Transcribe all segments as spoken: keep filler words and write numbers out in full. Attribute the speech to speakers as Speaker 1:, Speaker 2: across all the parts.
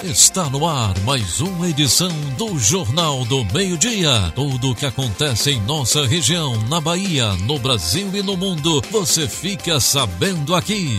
Speaker 1: Está no ar mais uma edição do Jornal do Meio-Dia. Tudo o que acontece em nossa região, na Bahia, no Brasil e no mundo, você fica sabendo aqui.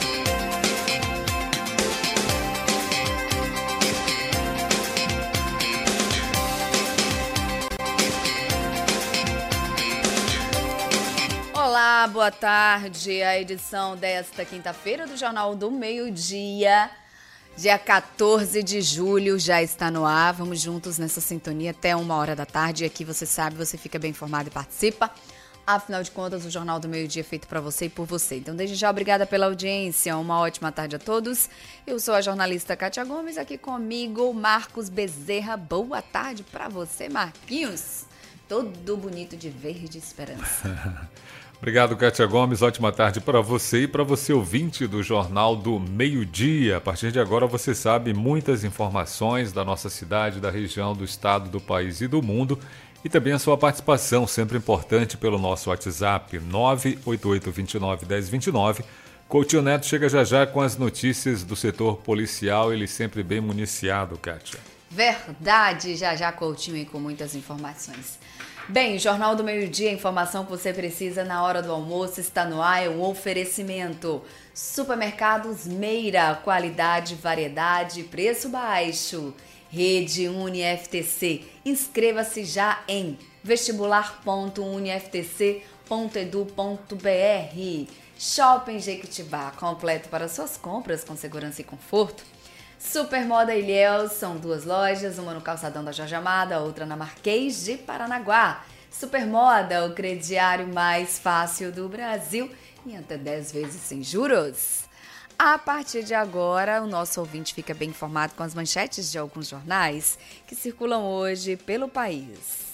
Speaker 2: Olá, boa tarde. A edição desta quinta-feira do Jornal do Meio-Dia, dia quatorze de julho, já está no ar. Vamos juntos nessa sintonia até uma hora da tarde. E aqui você sabe, você fica bem informado e participa. Afinal de contas, o Jornal do Meio-Dia é feito para você e por você. Então, desde já, obrigada pela audiência. Uma ótima tarde a todos. Eu sou a jornalista Kátia Gomes, aqui comigo, Marcos Bezerra. Boa tarde para você, Marquinhos. Todo bonito de verde esperança.
Speaker 3: Obrigado, Kátia Gomes. Ótima tarde para você e para você, ouvinte do Jornal do Meio-Dia. A partir de agora você sabe muitas informações da nossa cidade, da região, do estado, do país e do mundo. E também a sua participação, sempre importante, pelo nosso WhatsApp nove oito oito, dois nove, um zero dois nove. Coutinho Neto chega já já com as notícias do setor policial, ele sempre bem municiado, Kátia.
Speaker 2: Verdade, já já Coutinho aí com muitas informações. Bem, Jornal do Meio-Dia, informação que você precisa na hora do almoço, está no ar, é um oferecimento. Supermercados Meira, qualidade, variedade, preço baixo. Rede UniFTC, inscreva-se já em vestibular ponto uniftc ponto edu ponto br. Shopping Jequitibá, completo para suas compras com segurança e conforto. Supermoda Ilhéus, são duas lojas, uma no Calçadão da Jorge Amada, outra na Marquês de Paranaguá. Supermoda, o crediário mais fácil do Brasil e até dez vezes sem juros. A partir de agora, o nosso ouvinte fica bem informado com as manchetes de alguns jornais que circulam hoje pelo país.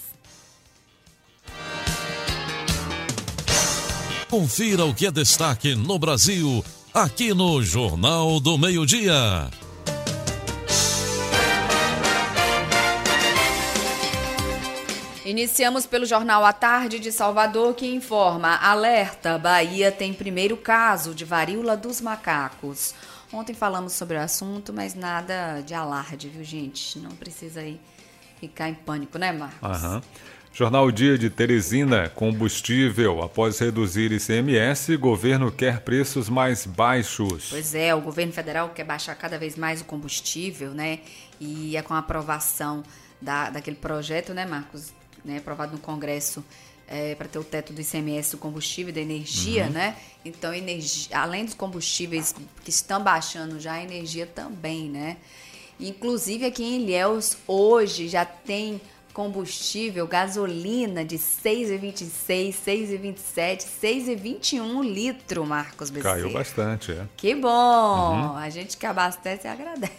Speaker 1: Confira o que é destaque no Brasil, aqui no Jornal do Meio-Dia.
Speaker 2: Iniciamos pelo Jornal à Tarde de Salvador, que informa: alerta, Bahia tem primeiro caso de varíola dos macacos. Ontem falamos sobre o assunto, mas nada de alarde, viu, gente? Não precisa aí ficar em pânico, né, Marcos?
Speaker 3: Aham. Jornal Dia de Teresina, combustível. Após reduzir I C M S, governo quer preços mais baixos.
Speaker 2: Pois é, o governo federal quer baixar cada vez mais o combustível, né? E é com a aprovação da, daquele projeto, né, Marcos? Né, aprovado no Congresso é, para ter o teto do I C M S do combustível e da energia, uhum. né? Então, energia, além dos combustíveis que estão baixando já, a energia também, né? Inclusive, aqui em Ilhéus, hoje já tem combustível, gasolina de seis reais e vinte e seis, seis reais e vinte e sete, seis reais e vinte e um litro, Marcos Bezerra.
Speaker 3: Caiu bastante, é.
Speaker 2: Que bom! Uhum. A gente que abastece agradece.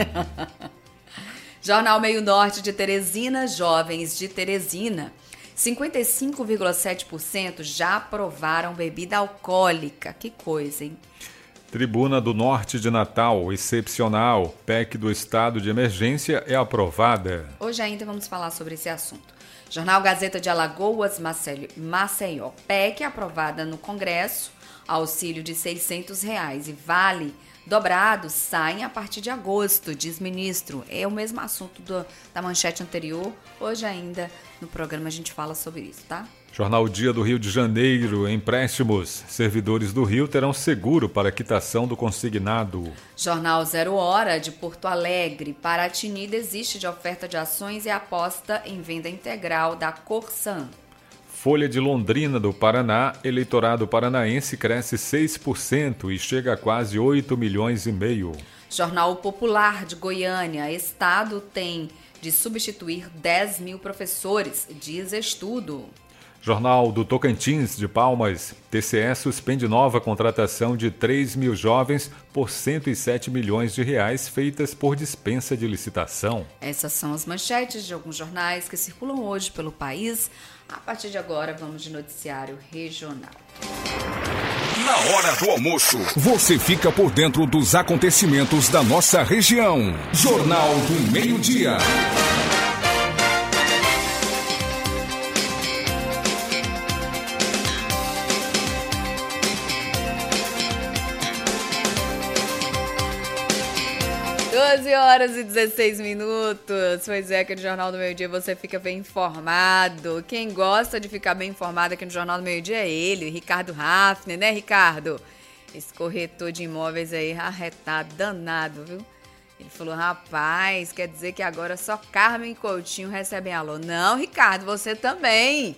Speaker 2: Uhum. Jornal Meio Norte de Teresina, jovens de Teresina, cinquenta e cinco vírgula sete por cento já aprovaram bebida alcoólica. Que coisa, hein?
Speaker 3: Tribuna do Norte de Natal, excepcional. P E C do estado de emergência é aprovada.
Speaker 2: Hoje ainda vamos falar sobre esse assunto. Jornal Gazeta de Alagoas, Maceió. P E C aprovada no Congresso, auxílio de seiscentos reais e vale dobrados saem a partir de agosto, diz ministro. É o mesmo assunto do, da manchete anterior. Hoje ainda no programa a gente fala sobre isso, tá?
Speaker 3: Jornal Dia do Rio de Janeiro, empréstimos. Servidores do Rio terão seguro para quitação do consignado.
Speaker 2: Jornal Zero Hora de Porto Alegre. Paraty desiste de oferta de ações e aposta em venda integral da Corsan.
Speaker 3: Folha de Londrina do Paraná, eleitorado paranaense cresce seis por cento e chega a quase oito milhões e meio.
Speaker 2: Jornal Popular de Goiânia, estado tem de substituir dez mil professores, diz estudo.
Speaker 3: Jornal do Tocantins de Palmas, T C E suspende nova contratação de três mil jovens por cento e sete milhões de reais feitas por dispensa de licitação.
Speaker 2: Essas são as manchetes de alguns jornais que circulam hoje pelo país. A partir de agora, vamos de noticiário regional.
Speaker 4: Na hora do almoço, você fica por dentro dos acontecimentos da nossa região. Jornal do Meio-Dia.
Speaker 2: doze horas e dezesseis minutos. Pois é, aqui no Jornal do Meio Dia você fica bem informado. Quem gosta de ficar bem informado aqui no Jornal do Meio Dia é ele, Ricardo Hafner, né, Ricardo? Esse corretor de imóveis aí, arretado, danado, viu? Ele falou, rapaz, quer dizer que agora só Carmen e Coutinho recebem alô. Não, Ricardo, você também.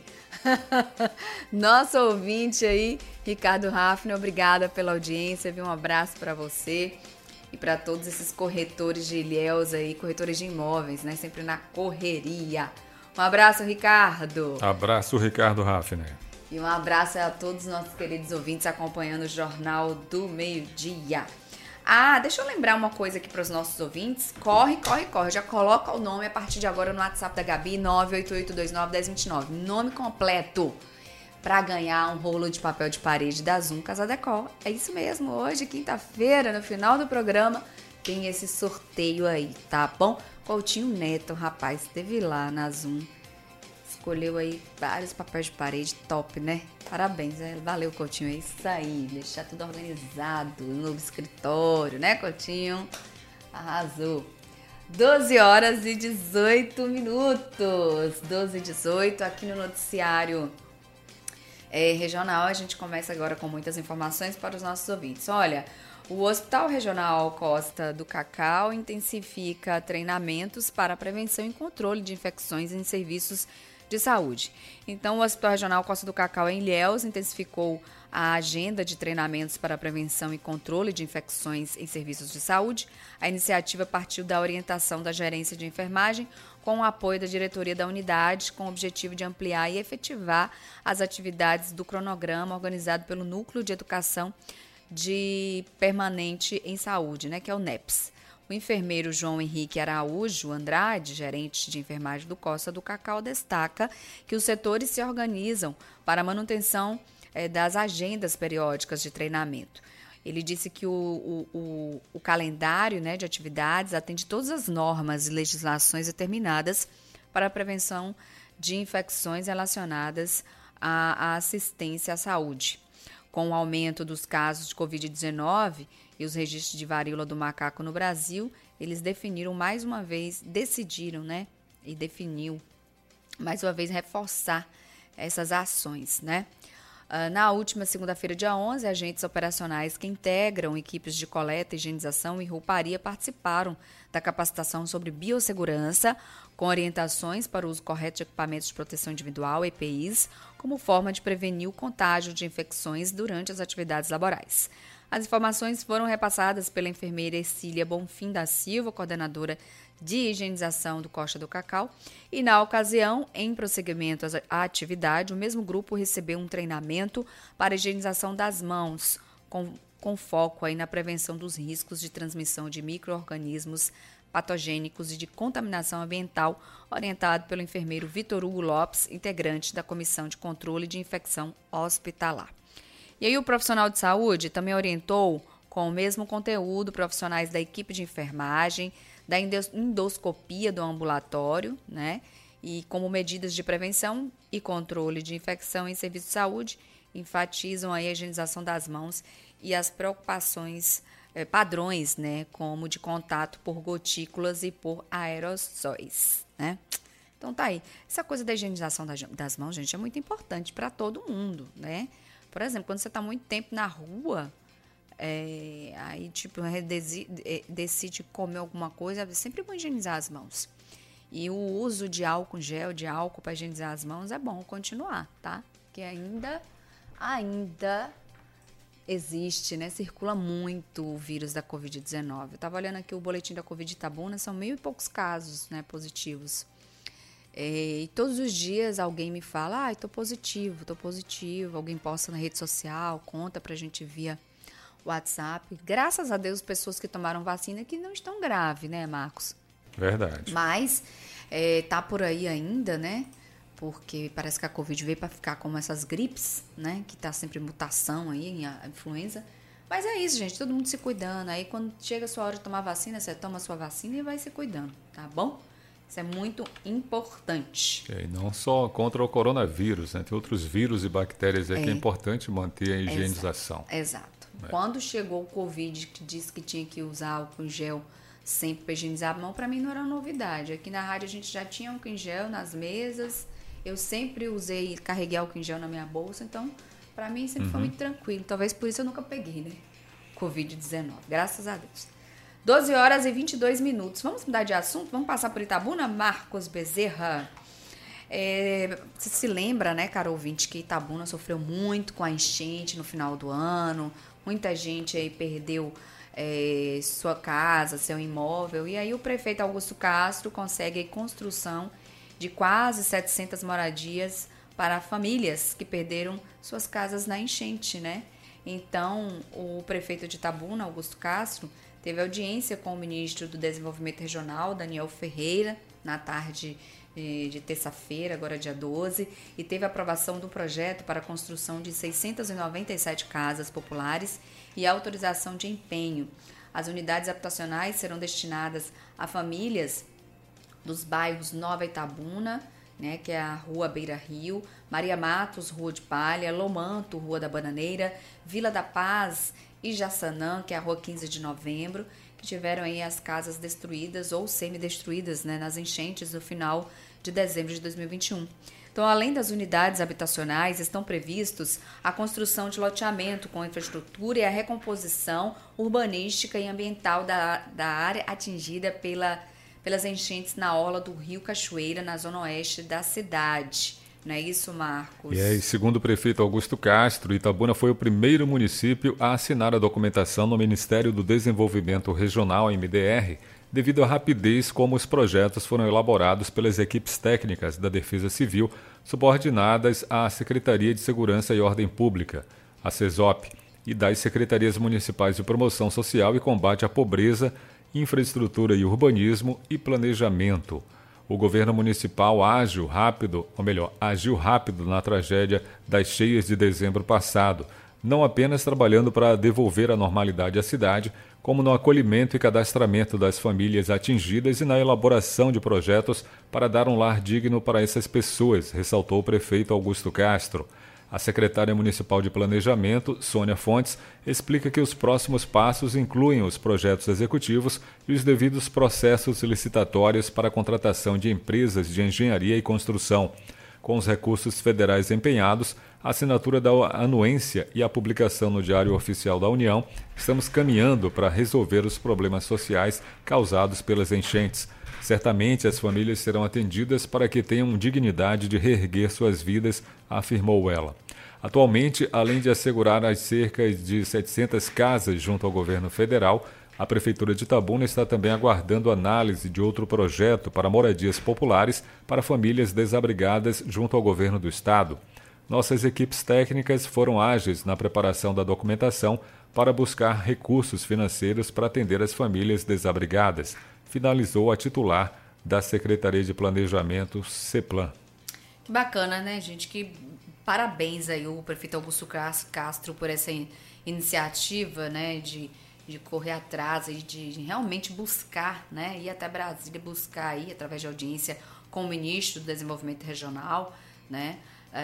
Speaker 2: Nosso ouvinte aí, Ricardo Hafner, obrigada pela audiência, viu? Um abraço para você e para todos esses corretores de ilhéus aí, corretores de imóveis, né? Sempre na correria. Um abraço, Ricardo.
Speaker 3: Abraço, Ricardo Hafner.
Speaker 2: E um abraço a todos os nossos queridos ouvintes acompanhando o Jornal do Meio-Dia. Ah, deixa eu lembrar uma coisa aqui para os nossos ouvintes. Corre, corre, corre. Já coloca o nome a partir de agora no WhatsApp da Gabi, nove oito oito dois nove um zero dois nove. Nome completo para ganhar um rolo de papel de parede da Zoom Casa Decor. É isso mesmo, hoje, quinta-feira, no final do programa, tem esse sorteio aí, tá bom? Coutinho Neto, rapaz, esteve lá na Zoom. Escolheu aí vários papéis de parede, top, né? Parabéns, né? Valeu, Coutinho, é isso aí, deixar tudo organizado, um novo escritório, né, Coutinho? Arrasou. doze horas e dezoito minutos, doze e dezoito, aqui no noticiário é, regional, a gente começa agora com muitas informações para os nossos ouvintes. Olha, o Hospital Regional Costa do Cacau intensifica treinamentos para prevenção e controle de infecções em serviços de saúde. Então, o Hospital Regional Costa do Cacau em Ilhéus intensificou a agenda de treinamentos para prevenção e controle de infecções em serviços de saúde. A iniciativa partiu da orientação da Gerência de Enfermagem com o apoio da diretoria da unidade, com o objetivo de ampliar e efetivar as atividades do cronograma organizado pelo Núcleo de Educação de Permanente em Saúde, né, que é o NEPS. O enfermeiro João Henrique Araújo Andrade, gerente de enfermagem do Costa do Cacau, destaca que os setores se organizam para a manutenção eh, das agendas periódicas de treinamento. Ele disse que o, o, o, o calendário, né, de atividades atende todas as normas e legislações determinadas para a prevenção de infecções relacionadas à, à assistência à saúde. Com o aumento dos casos de covid dezenove e os registros de varíola do macaco no Brasil, eles definiram mais uma vez, decidiram, né? E definiu, mais uma vez, reforçar essas ações, né? Uh, na última segunda-feira, dia onze, agentes operacionais que integram equipes de coleta, higienização e rouparia participaram da capacitação sobre biossegurança, com orientações para o uso correto de equipamentos de proteção individual, E P Is, como forma de prevenir o contágio de infecções durante as atividades laborais. As informações foram repassadas pela enfermeira Ercília Bonfim da Silva, coordenadora de higienização do Costa do Cacau, e na ocasião, em prosseguimento à atividade, o mesmo grupo recebeu um treinamento para higienização das mãos, com, com foco aí na prevenção dos riscos de transmissão de micro-organismos patogênicos e de contaminação ambiental, orientado pelo enfermeiro Vitor Hugo Lopes, integrante da Comissão de Controle de Infecção Hospitalar. E aí o profissional de saúde também orientou, com o mesmo conteúdo, profissionais da equipe de enfermagem, da endoscopia do ambulatório, né? E como medidas de prevenção e controle de infecção em serviço de saúde, enfatizam aí a higienização das mãos e as preocupações, eh, padrões, né? Como de contato por gotículas e por aerossóis, né? Então tá aí. Essa coisa da higienização das, das mãos, gente, é muito importante para todo mundo, né? Por exemplo, quando você está muito tempo na rua, é, aí tipo decide, decide comer alguma coisa, é sempre bom higienizar as mãos. E o uso de álcool gel, de álcool para higienizar as mãos é bom continuar, tá? Porque ainda, ainda existe, né? Circula muito o vírus da covid dezenove. Eu estava olhando aqui o boletim da Covid Itabuna, são mil e poucos casos, né, positivos. É, e todos os dias alguém me fala, ah, tô positivo, tô positivo. Alguém posta na rede social, conta pra gente via WhatsApp. Graças a Deus, pessoas que tomaram vacina que não estão graves, né, Marcos?
Speaker 3: Verdade.
Speaker 2: Mas é, tá por aí ainda, né? Porque parece que a Covid veio para ficar como essas gripes, né? Que tá sempre mutação aí, a influenza. Mas é isso, gente, todo mundo se cuidando. Aí quando chega a sua hora de tomar vacina, você toma a sua vacina e vai se cuidando, tá bom? Isso é muito importante.
Speaker 3: E não só contra o coronavírus, né? Tem outros vírus e bactérias aí é. que é importante manter a higienização.
Speaker 2: Exato. Exato. É. Quando chegou o Covid, que disse que tinha que usar álcool gel sempre higienizar a mão, para mim não era novidade. Aqui na rádio a gente já tinha álcool em gel nas mesas, eu sempre usei, carreguei álcool em gel na minha bolsa, então para mim sempre uhum. foi muito tranquilo. Talvez por isso eu nunca peguei, né? covid dezenove, graças a Deus. doze horas e vinte e dois minutos. Vamos mudar de assunto? Vamos passar por Itabuna? Marcos Bezerra. É, você se lembra, né, caro ouvinte, que Itabuna sofreu muito com a enchente no final do ano. Muita gente aí perdeu é, sua casa, seu imóvel. E aí o prefeito Augusto Castro consegue a construção de quase setecentas moradias para famílias que perderam suas casas na enchente, né? Então, o prefeito de Itabuna, Augusto Castro, teve audiência com o ministro do Desenvolvimento Regional, Daniel Ferreira, na tarde de, de terça-feira, agora dia doze, e teve aprovação do projeto para a construção de seiscentas e noventa e sete casas populares e autorização de empenho. As unidades habitacionais serão destinadas a famílias dos bairros Nova Itabuna, né, que é a Rua Beira Rio, Maria Matos, Rua de Palha, Lomanto, Rua da Bananeira, Vila da Paz e Jaçanã, que é a Rua quinze de novembro, que tiveram aí as casas destruídas ou semi-destruídas, né, nas enchentes no final de dezembro de dois mil e vinte e um. Então, além das unidades habitacionais, estão previstos a construção de loteamento com infraestrutura e a recomposição urbanística e ambiental da, da área atingida pela pelas enchentes na orla do Rio Cachoeira, na zona oeste da cidade. Não é isso, Marcos?
Speaker 3: E aí, segundo o prefeito Augusto Castro, Itabuna foi o primeiro município a assinar a documentação no Ministério do Desenvolvimento Regional, M D R, devido à rapidez como os projetos foram elaborados pelas equipes técnicas da Defesa Civil, subordinadas à Secretaria de Segurança e Ordem Pública, a SESOP, e das Secretarias Municipais de Promoção Social e Combate à Pobreza, Infraestrutura e Urbanismo e Planejamento. O governo municipal ágil, rápido, ou melhor, agiu rápido na tragédia das cheias de dezembro passado, não apenas trabalhando para devolver a normalidade à cidade, como no acolhimento e cadastramento das famílias atingidas e na elaboração de projetos para dar um lar digno para essas pessoas, ressaltou o prefeito Augusto Castro. A secretária municipal de Planejamento, Sônia Fontes, explica que os próximos passos incluem os projetos executivos e os devidos processos licitatórios para a contratação de empresas de engenharia e construção. Com os recursos federais empenhados, a assinatura da anuência e a publicação no Diário Oficial da União, estamos caminhando para resolver os problemas sociais causados pelas enchentes. Certamente as famílias serão atendidas para que tenham dignidade de reerguer suas vidas, afirmou ela. Atualmente, além de assegurar as cerca de setecentas casas junto ao governo federal, a Prefeitura de Itabuna está também aguardando análise de outro projeto para moradias populares para famílias desabrigadas junto ao governo do estado. Nossas equipes técnicas foram ágeis na preparação da documentação para buscar recursos financeiros para atender as famílias desabrigadas, finalizou a titular da Secretaria de Planejamento, CEPLAN.
Speaker 2: Que bacana, né, gente? Que parabéns aí o prefeito Augusto Castro por essa iniciativa, né, de, de correr atrás e de, de realmente buscar, né, ir até Brasília buscar aí, através de audiência com o ministro do Desenvolvimento Regional, né,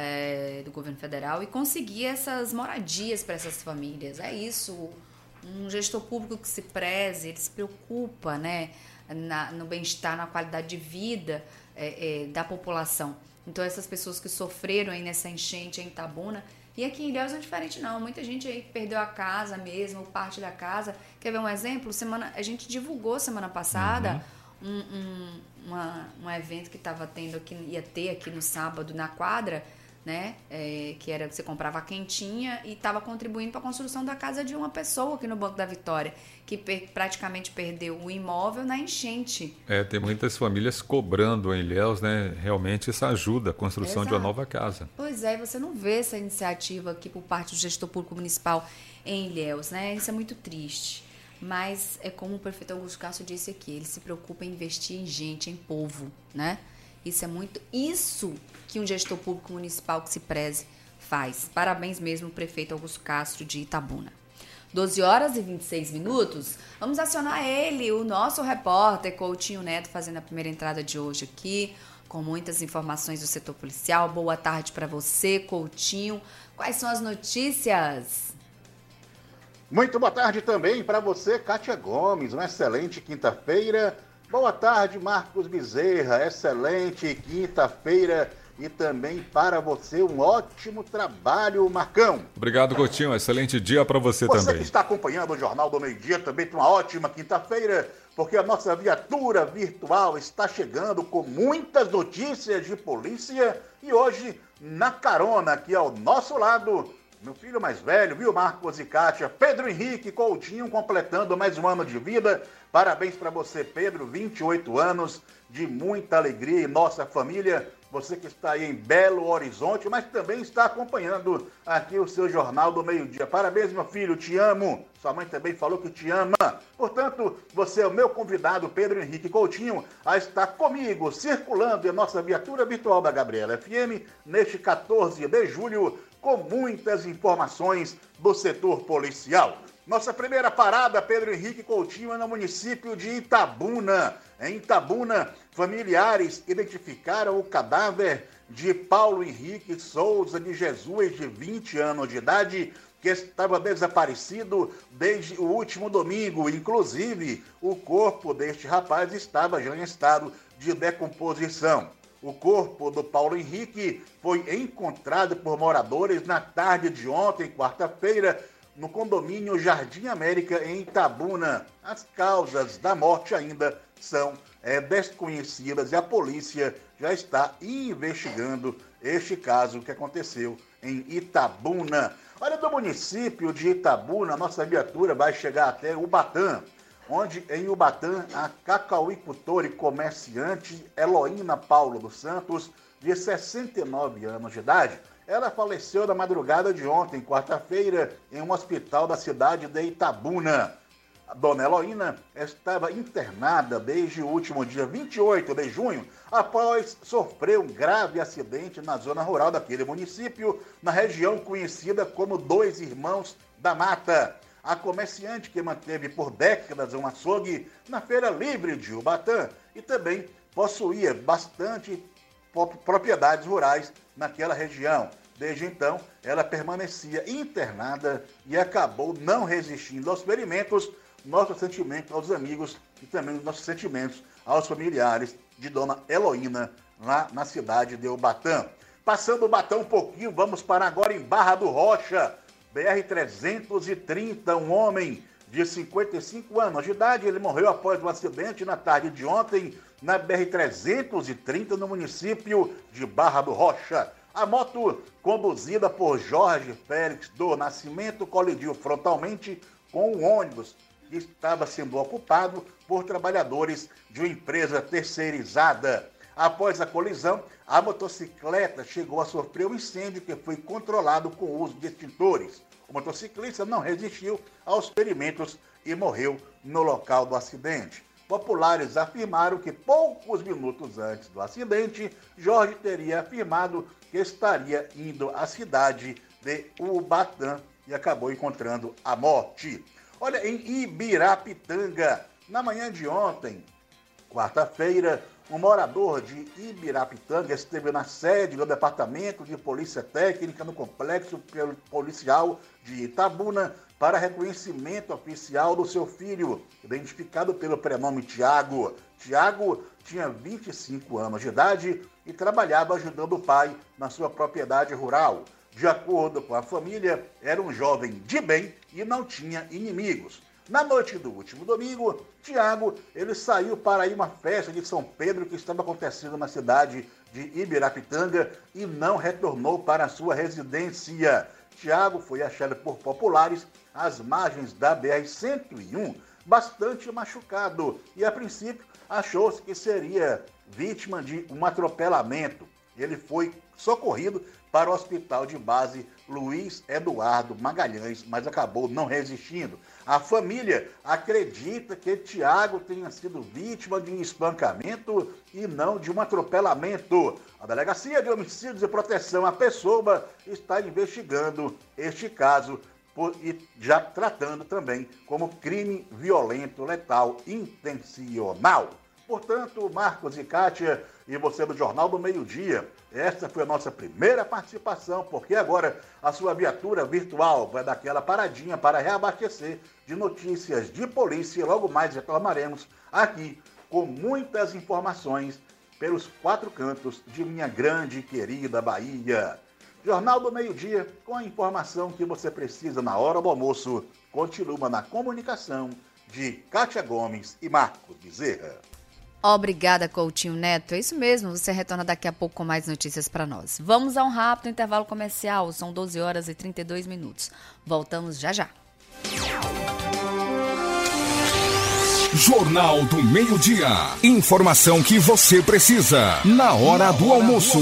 Speaker 2: é, do governo federal, e conseguir essas moradias para essas famílias. É isso, um gestor público que se preze, ele se preocupa, né, na, no bem-estar, na qualidade de vida é, é, da população. Então, essas pessoas que sofreram aí nessa enchente em Itabuna, e aqui em Ilhéus não é diferente não, muita gente aí perdeu a casa mesmo, parte da casa. Quer ver um exemplo? Semana, a gente divulgou semana passada uhum. um, um, uma, um evento que estava tendo aqui, ia ter aqui no sábado na quadra, né? É, que era, você comprava a quentinha e estava contribuindo para a construção da casa de uma pessoa aqui no Banco da Vitória, que per, praticamente perdeu o imóvel na enchente.
Speaker 3: É, tem muitas famílias cobrando em Ilhéus, né? Realmente isso ajuda a construção Exato. de uma nova casa.
Speaker 2: Pois é, você não vê essa iniciativa aqui por parte do gestor público municipal em Ilhéus, né? Isso é muito triste. Mas é como o prefeito Augusto Castro disse aqui, ele se preocupa em investir em gente, em povo, né? Isso é muito isso que um gestor público municipal que se preze faz. Parabéns mesmo ao prefeito Augusto Castro de Itabuna. doze horas e vinte e seis minutos. Vamos acionar ele, o nosso repórter Coutinho Neto, fazendo a primeira entrada de hoje aqui, com muitas informações do setor policial. Boa tarde para você, Coutinho. Quais são as notícias?
Speaker 5: Muito boa tarde também para você, Kátia Gomes. Uma excelente quinta-feira. Boa tarde, Marcos Bezerra. Excelente quinta-feira. E também para você um ótimo trabalho, Marcão.
Speaker 3: Obrigado, Coutinho. Excelente dia para você,
Speaker 5: você
Speaker 3: também.
Speaker 5: Você que está acompanhando o Jornal do Meio Dia também tem uma ótima quinta-feira, porque a nossa viatura virtual está chegando com muitas notícias de polícia e hoje, na carona aqui ao nosso lado, meu filho mais velho, viu, Marcos e Kátia, Pedro Henrique Coutinho, completando mais um ano de vida. Parabéns para você, Pedro, vinte e oito anos de muita alegria em nossa família. Você que está aí em Belo Horizonte, mas também está acompanhando aqui o seu Jornal do Meio-Dia. Parabéns, meu filho, te amo. Sua mãe também falou que te ama. Portanto, você é o meu convidado, Pedro Henrique Coutinho, a estar comigo, circulando em nossa viatura virtual da Gabriela F M, neste quatorze de julho, com muitas informações do setor policial. Nossa primeira parada, Pedro Henrique Coutinho, é no município de Itabuna. Em Itabuna, familiares identificaram o cadáver de Paulo Henrique Souza de Jesus, de vinte anos de idade, que estava desaparecido desde o último domingo. Inclusive, o corpo deste rapaz estava já em estado de decomposição. O corpo do Paulo Henrique foi encontrado por moradores na tarde de ontem, quarta-feira, no condomínio Jardim América, em Itabuna. As causas da morte ainda são é, desconhecidas e a polícia já está investigando este caso que aconteceu em Itabuna. Olha, do município de Itabuna, nossa viatura vai chegar até Ubatã, onde em Ubatã a cacauicultora e comerciante Heloína Paulo dos Santos, de sessenta e nove anos de idade, ela faleceu na madrugada de ontem, quarta-feira, em um hospital da cidade de Itabuna. A dona Heloína estava internada desde o último dia vinte e oito de junho, após sofrer um grave acidente na zona rural daquele município, na região conhecida como Dois Irmãos da Mata. A comerciante que manteve por décadas um açougue na Feira Livre de Ubatã e também possuía bastante propriedades rurais naquela região. Desde então, ela permanecia internada e acabou não resistindo aos ferimentos. Nossos sentimentos aos amigos e também nossos sentimentos aos familiares de dona Heloína, lá na cidade de Ubatã. Passando o Ubatã um pouquinho, vamos para agora em Barra do Rocha, B R trezentos e trinta, um homem de cinquenta e cinco anos de idade, ele morreu após um acidente na tarde de ontem, na B R trezentos e trinta, no município de Barra do Rocha. A moto, conduzida por Jorge Félix do Nascimento, colidiu frontalmente com um ônibus que estava sendo ocupado por trabalhadores de uma empresa terceirizada. Após a colisão, a motocicleta chegou a sofrer um incêndio que foi controlado com o uso de extintores. O motociclista não resistiu aos ferimentos e morreu no local do acidente. Populares afirmaram que poucos minutos antes do acidente, Jorge teria afirmado que estaria indo à cidade de Ubatã e acabou encontrando a morte. Olha, em Ibirapitanga, na manhã de ontem, quarta-feira, um morador de Ibirapitanga esteve na sede do Departamento de Polícia Técnica no Complexo Policial de Itabuna para reconhecimento oficial do seu filho, identificado pelo prenome Tiago. Tiago tinha vinte e cinco anos de idade e trabalhava ajudando o pai na sua propriedade rural. De acordo com a família, era um jovem de bem e não tinha inimigos. Na noite do último domingo, Tiago, ele saiu para ir uma festa de São Pedro que estava acontecendo na cidade de Ibirapitanga e não retornou para a sua residência. Tiago foi achado por populares às margens da B R cento e um, bastante machucado, e a princípio achou-se que seria vítima de um atropelamento. Ele foi socorrido para o hospital de base Luiz Eduardo Magalhães, mas acabou não resistindo. A família acredita que Tiago tenha sido vítima de um espancamento e não de um atropelamento. A Delegacia de Homicídios e Proteção à Pessoa está investigando este caso por, e já tratando também como crime violento letal intencional. Portanto, Marcos e Kátia e você do Jornal do Meio-Dia, esta foi a nossa primeira participação, porque agora a sua viatura virtual vai dar aquela paradinha para reabastecer de notícias de polícia. Logo mais retornaremos aqui com muitas informações pelos quatro cantos de minha grande e querida Bahia. Jornal do Meio-Dia, com a informação que você precisa na hora do almoço, continua na comunicação de Kátia Gomes e Marcos Bezerra.
Speaker 2: Obrigada, Coutinho Neto. É isso mesmo, você retorna daqui a pouco com mais notícias para nós. Vamos a um rápido intervalo comercial, são doze horas e trinta e dois minutos. Voltamos já já.
Speaker 4: Jornal do Meio-Dia. Informação que você precisa na hora do almoço.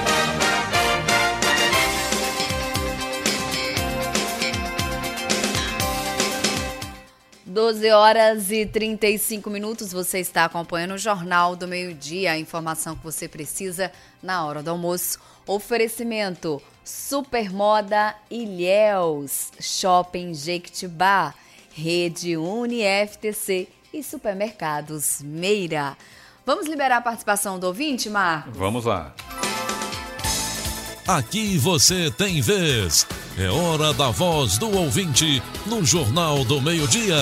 Speaker 2: doze horas e trinta e cinco minutos, você está acompanhando o Jornal do Meio-Dia, a informação que você precisa na hora do almoço. Oferecimento Supermoda Ilhéus, Shopping Jequitibá, Rede Uni F T C e Supermercados Meira. Vamos liberar a participação do ouvinte, Marcos?
Speaker 3: Vamos lá.
Speaker 1: Aqui você tem vez. É hora da voz do ouvinte no Jornal do Meio-Dia.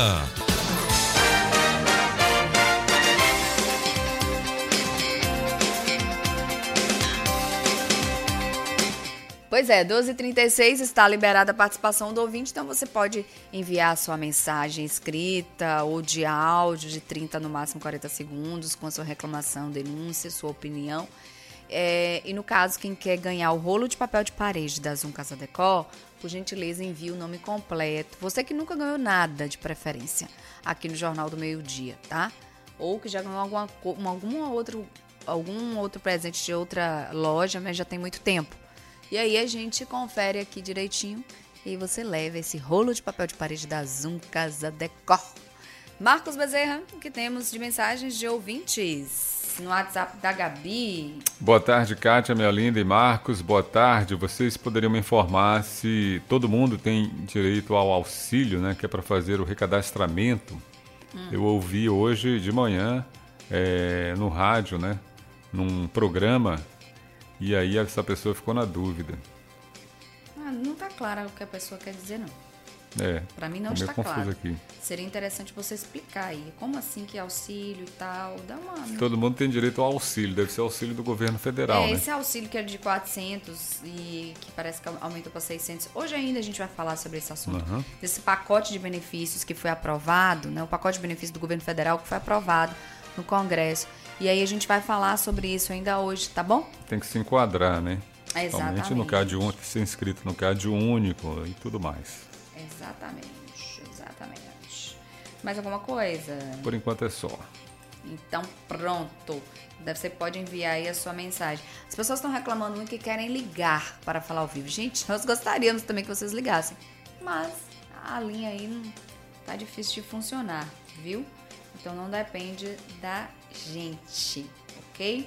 Speaker 2: Pois é, doze e trinta e seis está liberada a participação do ouvinte, então você pode enviar sua mensagem escrita ou de áudio de trinta, no máximo quarenta segundos, com a sua reclamação, denúncia, sua opinião. É, e no caso, quem quer ganhar o rolo de papel de parede da Zoom Casa Decor, por gentileza, envie o nome completo. Você que nunca ganhou nada, de preferência, aqui no Jornal do Meio-Dia, tá? Ou que já ganhou alguma, algum, outro, algum outro presente de outra loja, mas já tem muito tempo. E aí a gente confere aqui direitinho e você leva esse rolo de papel de parede da Zoom Casa Decor. Marcos Bezerra, o que temos de mensagens de ouvintes? No WhatsApp da Gabi.
Speaker 3: Boa tarde, Kátia, minha linda, e Marcos. Boa tarde. Vocês poderiam me informar se todo mundo tem direito ao auxílio, né, que é para fazer o recadastramento? Hum. Eu ouvi hoje de manhã é, no rádio, né, num programa, e aí essa pessoa ficou na dúvida.
Speaker 2: Ah, não está claro o que a pessoa quer dizer, não.
Speaker 3: É,
Speaker 2: para mim não
Speaker 3: está
Speaker 2: claro.
Speaker 3: Aqui.
Speaker 2: Seria interessante você explicar aí. Como assim que é auxílio e tal? Dá uma...
Speaker 3: Todo mundo tem direito ao auxílio. Deve ser auxílio do governo federal,
Speaker 2: é,
Speaker 3: né?
Speaker 2: Esse auxílio que era de quatrocentos e que parece que aumentou para seiscentos. Hoje ainda a gente vai falar sobre esse assunto.
Speaker 3: Uhum.
Speaker 2: Desse pacote de benefícios que foi aprovado, né? O pacote de benefícios do governo federal que foi aprovado no Congresso. E aí a gente vai falar sobre isso ainda hoje, tá bom?
Speaker 3: Tem que se enquadrar, né?
Speaker 2: Exatamente.
Speaker 3: Somente no CAD único, ser inscrito no CAD único e tudo mais.
Speaker 2: Exatamente, exatamente. Mais alguma coisa?
Speaker 3: Por enquanto é só.
Speaker 2: Então pronto. Você pode enviar aí a sua mensagem. As pessoas estão reclamando muito que querem ligar para falar ao vivo. Gente, nós gostaríamos também que vocês ligassem. Mas a linha aí não tá difícil de funcionar, viu? Então não depende da gente, ok?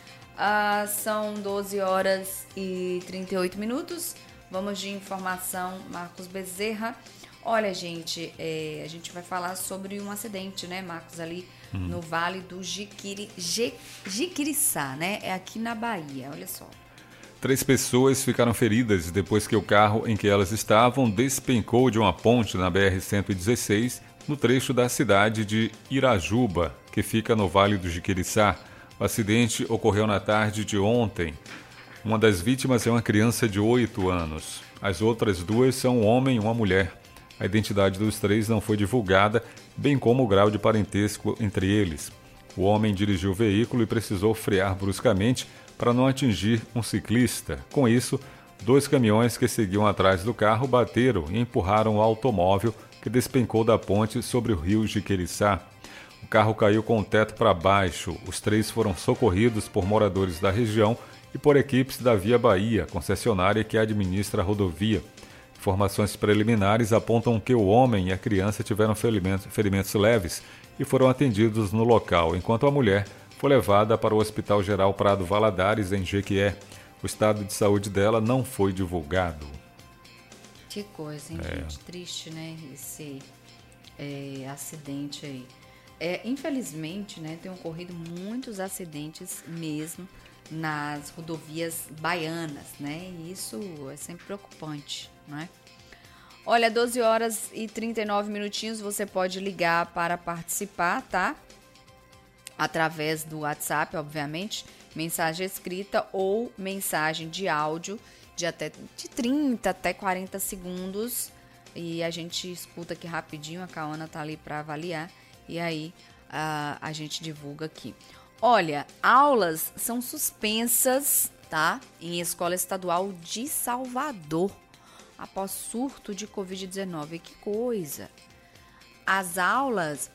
Speaker 2: Ah, são doze horas e trinta e oito minutos. Vamos de informação, Marcos Bezerra. Olha, gente, é, a gente vai falar sobre um acidente, né, Marcos, ali hum. no Vale do Jiquiri, Je, Jiquiriçá, né? É aqui na Bahia, olha só.
Speaker 3: Três pessoas ficaram feridas depois que o carro em que elas estavam despencou de uma ponte na B R cento e dezesseis, no trecho da cidade de Irajuba, que fica no Vale do Jiquiriçá. O acidente ocorreu na tarde de ontem. Uma das vítimas é uma criança de oito anos. As outras duas são um homem e uma mulher. A identidade dos três não foi divulgada, bem como o grau de parentesco entre eles. O homem dirigiu o veículo e precisou frear bruscamente para não atingir um ciclista. Com isso, dois caminhões que seguiam atrás do carro bateram e empurraram o automóvel que despencou da ponte sobre o rio Jiquiriçá. O carro caiu com o teto para baixo. Os três foram socorridos por moradores da região e por equipes da Via Bahia, concessionária que administra a rodovia. Informações preliminares apontam que o homem e a criança tiveram ferimentos, ferimentos leves e foram atendidos no local, enquanto a mulher foi levada para o Hospital Geral Prado Valadares, em Jequié. O estado de saúde dela não foi divulgado.
Speaker 2: Que coisa, hein,
Speaker 3: é.
Speaker 2: gente? Triste, né? Esse é, acidente aí. É, infelizmente, né, tem ocorrido muitos acidentes mesmo nas rodovias baianas, né? E isso é sempre preocupante, né? Olha, doze horas e trinta e nove minutinhos, você pode ligar para participar, tá? Através do WhatsApp, obviamente, mensagem escrita ou mensagem de áudio de até de trinta até quarenta segundos. E a gente escuta aqui rapidinho, a Cauana tá ali para avaliar. E aí a, a gente divulga aqui. Olha, aulas são suspensas, tá? Em escola estadual de Salvador, após surto de covid dezenove. Que coisa! As aulas,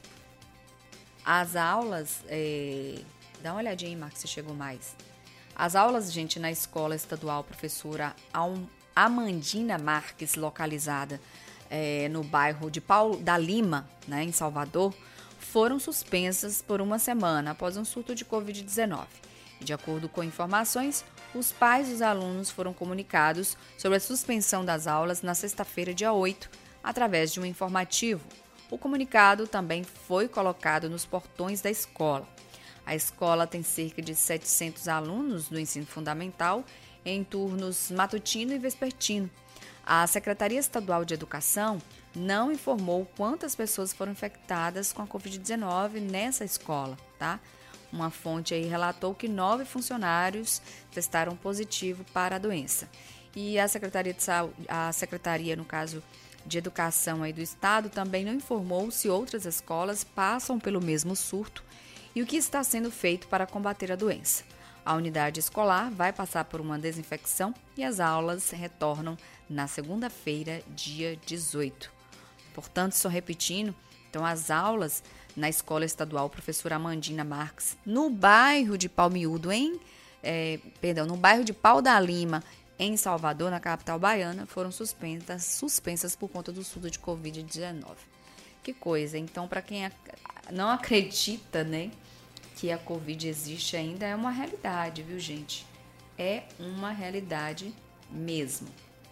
Speaker 2: as aulas, é... dá uma olhadinha aí, Marcos, se chegou mais. As aulas, gente, na escola estadual professora Amandina Marques, localizada é, no bairro de Paulo da Lima, né, em Salvador, foram suspensas por uma semana após um surto de covid dezenove. E, de acordo com informações, os pais dos alunos foram comunicados sobre a suspensão das aulas na sexta-feira, dia oito, através de um informativo. O comunicado também foi colocado nos portões da escola. A escola tem cerca de setecentos alunos do ensino fundamental em turnos matutino e vespertino. A Secretaria Estadual de Educação não informou quantas pessoas foram infectadas com a covid dezenove nessa escola, tá? Uma fonte aí relatou que nove funcionários testaram positivo para a doença. E a Secretaria, de Saúde, a Secretaria, no caso de Educação aí do Estado, também não informou se outras escolas passam pelo mesmo surto e o que está sendo feito para combater a doença. A unidade escolar vai passar por uma desinfecção e as aulas retornam na segunda-feira, dia dezoito. Portanto, só repetindo, então as aulas na Escola Estadual Professora Amandina Marques, no bairro de Palmiúdo, em, é, perdão, no bairro de Pau da Lima, em Salvador, na capital baiana, foram suspensas, suspensas por conta do surto de covid dezenove. Que coisa! Então, para quem ac- não acredita, né, que a Covid existe ainda, é uma realidade, viu, gente? É uma realidade mesmo.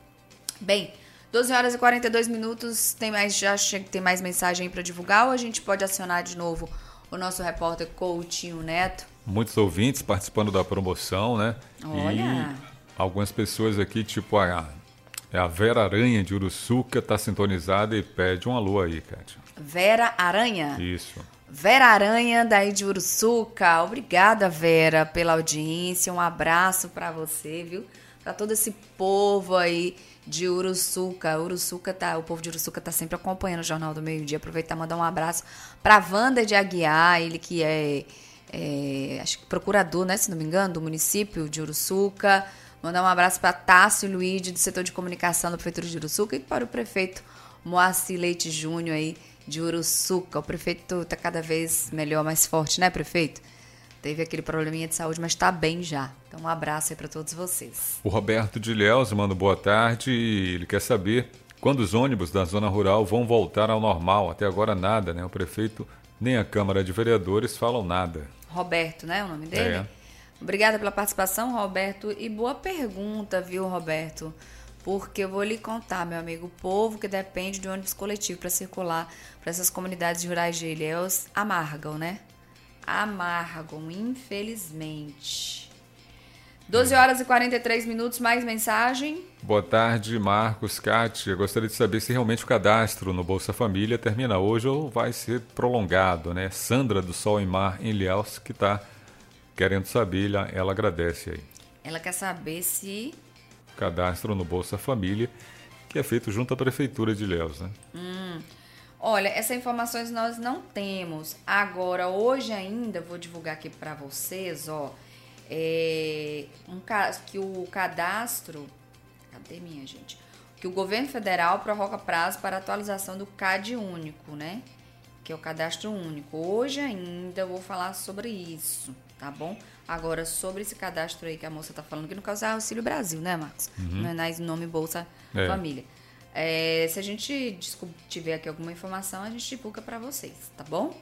Speaker 2: Bem, doze horas e quarenta e dois minutos, tem mais, já chega, tem mais mensagem aí para divulgar ou a gente pode acionar de novo o nosso repórter Coutinho Neto?
Speaker 3: Muitos ouvintes participando da promoção, né?
Speaker 2: Olha!
Speaker 3: E algumas pessoas aqui, tipo a, a Vera Aranha de Uruçuca, está sintonizada e pede um alô aí, Kátia.
Speaker 2: Vera Aranha?
Speaker 3: Isso.
Speaker 2: Vera Aranha, daí de Uruçuca. Obrigada, Vera, pela audiência. Um abraço para você, viu? Para todo esse povo aí de Uruçuca. Uruçuca tá, o povo de Uruçuca tá sempre acompanhando o Jornal do Meio Dia. Aproveitar e mandar um abraço para Wanda de Aguiar, ele que é, é, acho que procurador, né, se não me engano, do município de Uruçuca. Mandar um abraço para Tássio Luiz, do setor de comunicação da Prefeitura de Uruçuca, e para o prefeito Moacir Leite Júnior aí, de Uruçuca. O prefeito está cada vez melhor, mais forte, né, prefeito? Teve aquele probleminha de saúde, mas está bem já. Então, um abraço aí para todos vocês.
Speaker 3: O Roberto de Ilhéus manda boa tarde e ele quer saber quando os ônibus da zona rural vão voltar ao normal. Até agora nada, né? O prefeito nem a Câmara de Vereadores falam nada.
Speaker 2: Roberto, né, o nome dele?
Speaker 3: É.
Speaker 2: Obrigada pela participação, Roberto. E boa pergunta, viu, Roberto? Porque eu vou lhe contar, meu amigo, o povo que depende de ônibus coletivo para circular para essas comunidades rurais de Ilhéus amargam, né? Amargam, infelizmente. doze horas e quarenta e três minutos, mais mensagem.
Speaker 3: Boa tarde, Marcos, Kátia. Gostaria de saber se realmente o cadastro no Bolsa Família termina hoje ou vai ser prolongado, né? Sandra do Sol e Mar, em Ilhéus, que está querendo saber, ela, ela agradece aí.
Speaker 2: Ela quer saber se...
Speaker 3: Cadastro no Bolsa Família, que é feito junto à Prefeitura de Ilhéus, né?
Speaker 2: Hum, olha, essas informações nós não temos. Agora, hoje ainda, vou divulgar aqui para vocês, ó, é, um, que o cadastro... Cadê minha gente? Que o governo federal prorroga prazo para atualização do C A D único, né? Que é o cadastro único. Hoje ainda eu vou falar sobre isso, tá bom? Agora, sobre esse cadastro aí que a moça tá falando, que no caso é Auxílio Brasil, né, Marcos?
Speaker 3: Uhum.
Speaker 2: Não é mais nome Bolsa
Speaker 3: É.
Speaker 2: Família. É, se a gente tiver aqui alguma informação, a gente divulga para vocês, tá bom?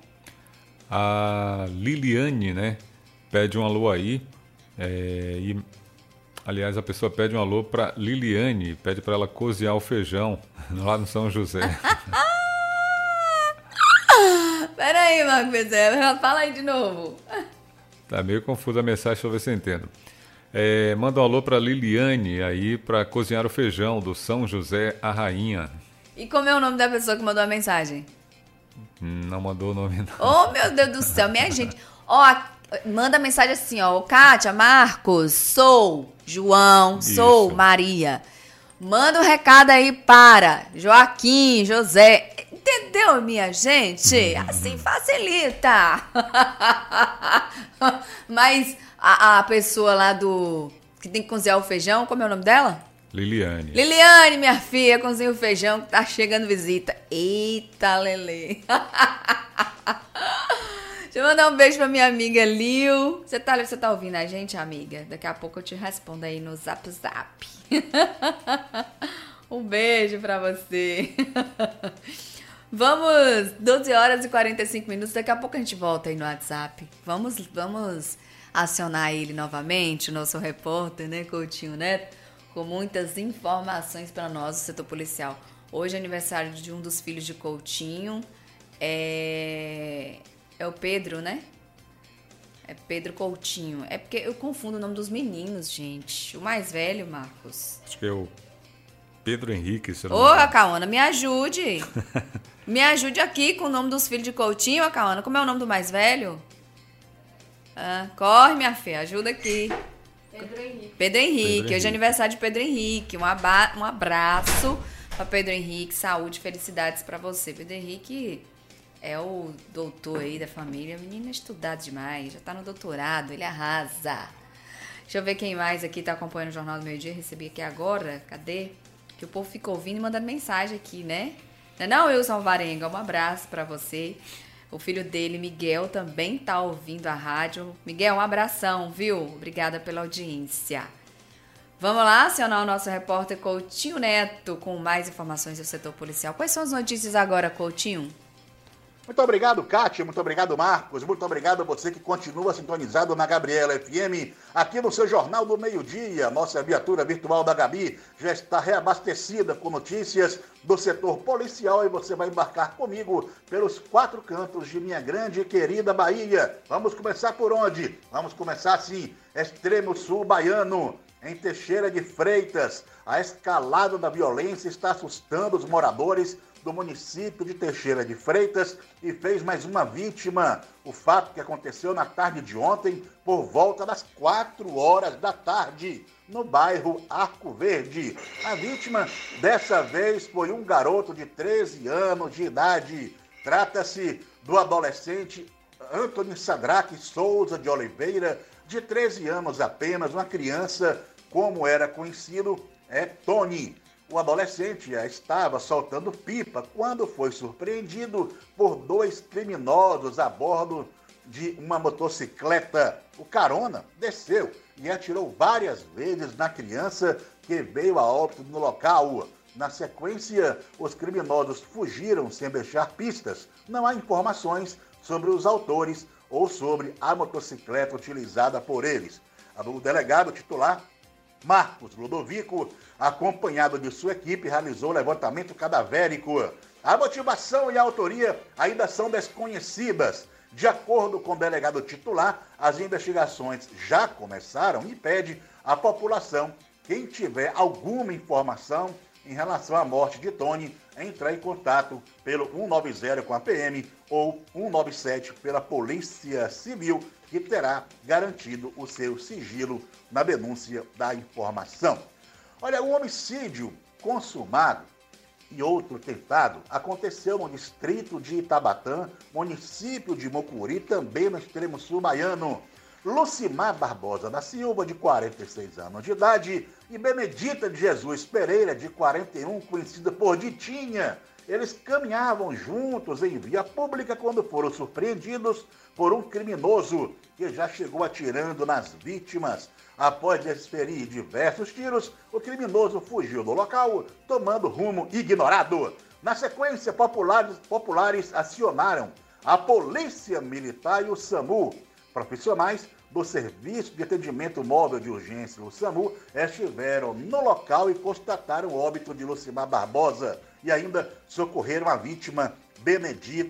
Speaker 3: A Liliane, né, pede um alô aí. É, e, aliás, a pessoa pede um alô para Liliane, pede para ela cozinhar o feijão lá no São José.
Speaker 2: Pera aí, Marco Bezerra, fala aí de novo.
Speaker 3: Tá meio confusa a mensagem, deixa eu ver se eu entendo. É, manda um alô pra Liliane aí pra cozinhar o feijão do São José a Rainha.
Speaker 2: E como é o nome da pessoa que mandou a mensagem?
Speaker 3: Não mandou o nome não.
Speaker 2: Oh, meu Deus do céu, minha gente. Ó, manda mensagem assim, ó. Kátia, Marcos, sou João, sou
Speaker 3: Isso. Maria.
Speaker 2: Manda um recado aí para Joaquim, José. Entendeu, minha gente? Assim facilita. Mas a, a pessoa lá do... que tem que cozinhar o feijão, como é o nome dela?
Speaker 3: Liliane.
Speaker 2: Liliane, minha filha, cozinha o feijão, que tá chegando visita. Eita, Lelê. Deixa eu mandar um beijo pra minha amiga Lil. Você tá, você tá ouvindo a gente, amiga? Daqui a pouco eu te respondo aí no Zap Zap. Um beijo pra você. Vamos, doze horas e quarenta e cinco minutos. Daqui a pouco a gente volta aí no WhatsApp. Vamos, vamos acionar ele novamente, o nosso repórter, né, Coutinho Neto, com muitas informações para nós do setor policial. Hoje é aniversário de um dos filhos de Coutinho. É, é o Pedro, né? É Pedro Coutinho. É porque eu confundo o nome dos meninos, gente. O mais velho, Marcos.
Speaker 3: Acho que é o Pedro Henrique. Se eu não
Speaker 2: Ô,
Speaker 3: me engano.
Speaker 2: Acaona, me ajude. Me ajude aqui com o nome dos filhos de Coutinho, Acaona. Como é o nome do mais velho? Ah, corre, minha filha. Ajuda aqui.
Speaker 6: Pedro Henrique.
Speaker 2: Pedro Henrique.
Speaker 3: Pedro
Speaker 2: Hoje
Speaker 3: Henrique.
Speaker 2: é aniversário de Pedro Henrique. Um, aba- um abraço para Pedro Henrique. Saúde, felicidades para você. Pedro Henrique é o doutor aí da família. Menino é estudado demais. Já tá no doutorado. Ele arrasa. Deixa eu ver quem mais aqui tá acompanhando o Jornal do Meio Dia. Recebi aqui agora. Cadê? Que o povo fica ouvindo e mandando mensagem aqui, né? Não é não, Wilson Varenga? Um abraço para você. O filho dele, Miguel, também tá ouvindo a rádio. Miguel, um abração, viu? Obrigada pela audiência. Vamos lá acionar o nosso repórter Coutinho Neto com mais informações do setor policial. Quais são as notícias agora, Coutinho?
Speaker 5: Muito obrigado, Kátia. Muito obrigado, Marcos. Muito obrigado a você que continua sintonizado na Gabriela F M, aqui no seu Jornal do Meio-Dia. Nossa viatura virtual da Gabi já está reabastecida com notícias do setor policial e você vai embarcar comigo pelos quatro cantos de minha grande e querida Bahia. Vamos começar por onde? Vamos começar, sim, extremo sul baiano. Em Teixeira de Freitas, a escalada da violência está assustando os moradores do município de Teixeira de Freitas e fez mais uma vítima. O fato que aconteceu na tarde de ontem, por volta das quatro horas da tarde, no bairro Arco Verde. A vítima, dessa vez, foi um garoto de treze anos de idade. Trata-se do adolescente Antônio Sadraque Souza de Oliveira, de treze anos apenas, uma criança, como era conhecido, é Tony. O adolescente já estava soltando pipa quando foi surpreendido por dois criminosos a bordo de uma motocicleta. O carona desceu e atirou várias vezes na criança, que veio a óbito no local. Na sequência, os criminosos fugiram sem deixar pistas. Não há informações sobre os autores ou sobre a motocicleta utilizada por eles. O delegado titular, Marcos Ludovico, acompanhado de sua equipe, realizou o levantamento cadavérico. A motivação e a autoria ainda são desconhecidas. De acordo com o delegado titular, as investigações já começaram e pede à população, quem tiver alguma informação em relação à morte de Tony, entrar em contato pelo um nove zero com a P M ou um nove sete pela Polícia Civil, que terá garantido o seu sigilo na denúncia da informação. Olha, um homicídio consumado e outro tentado aconteceu no distrito de Itabatã, município de Mucuri, também no extremo sul baiano. Lucimar Barbosa da Silva, de quarenta e seis anos de idade, e Benedita de Jesus Pereira, de quarenta e um, conhecida por Ditinha. Eles caminhavam juntos em via pública quando foram surpreendidos por um criminoso que já chegou atirando nas vítimas. Após desferir diversos tiros, o criminoso fugiu do local, tomando rumo ignorado. Na sequência, populares, populares acionaram a Polícia Militar e o SAMU. Profissionais do Serviço de Atendimento Móvel de Urgência, o SAMU, estiveram no local e constataram o óbito de Lucimar Barbosa e ainda socorreram a vítima Benedita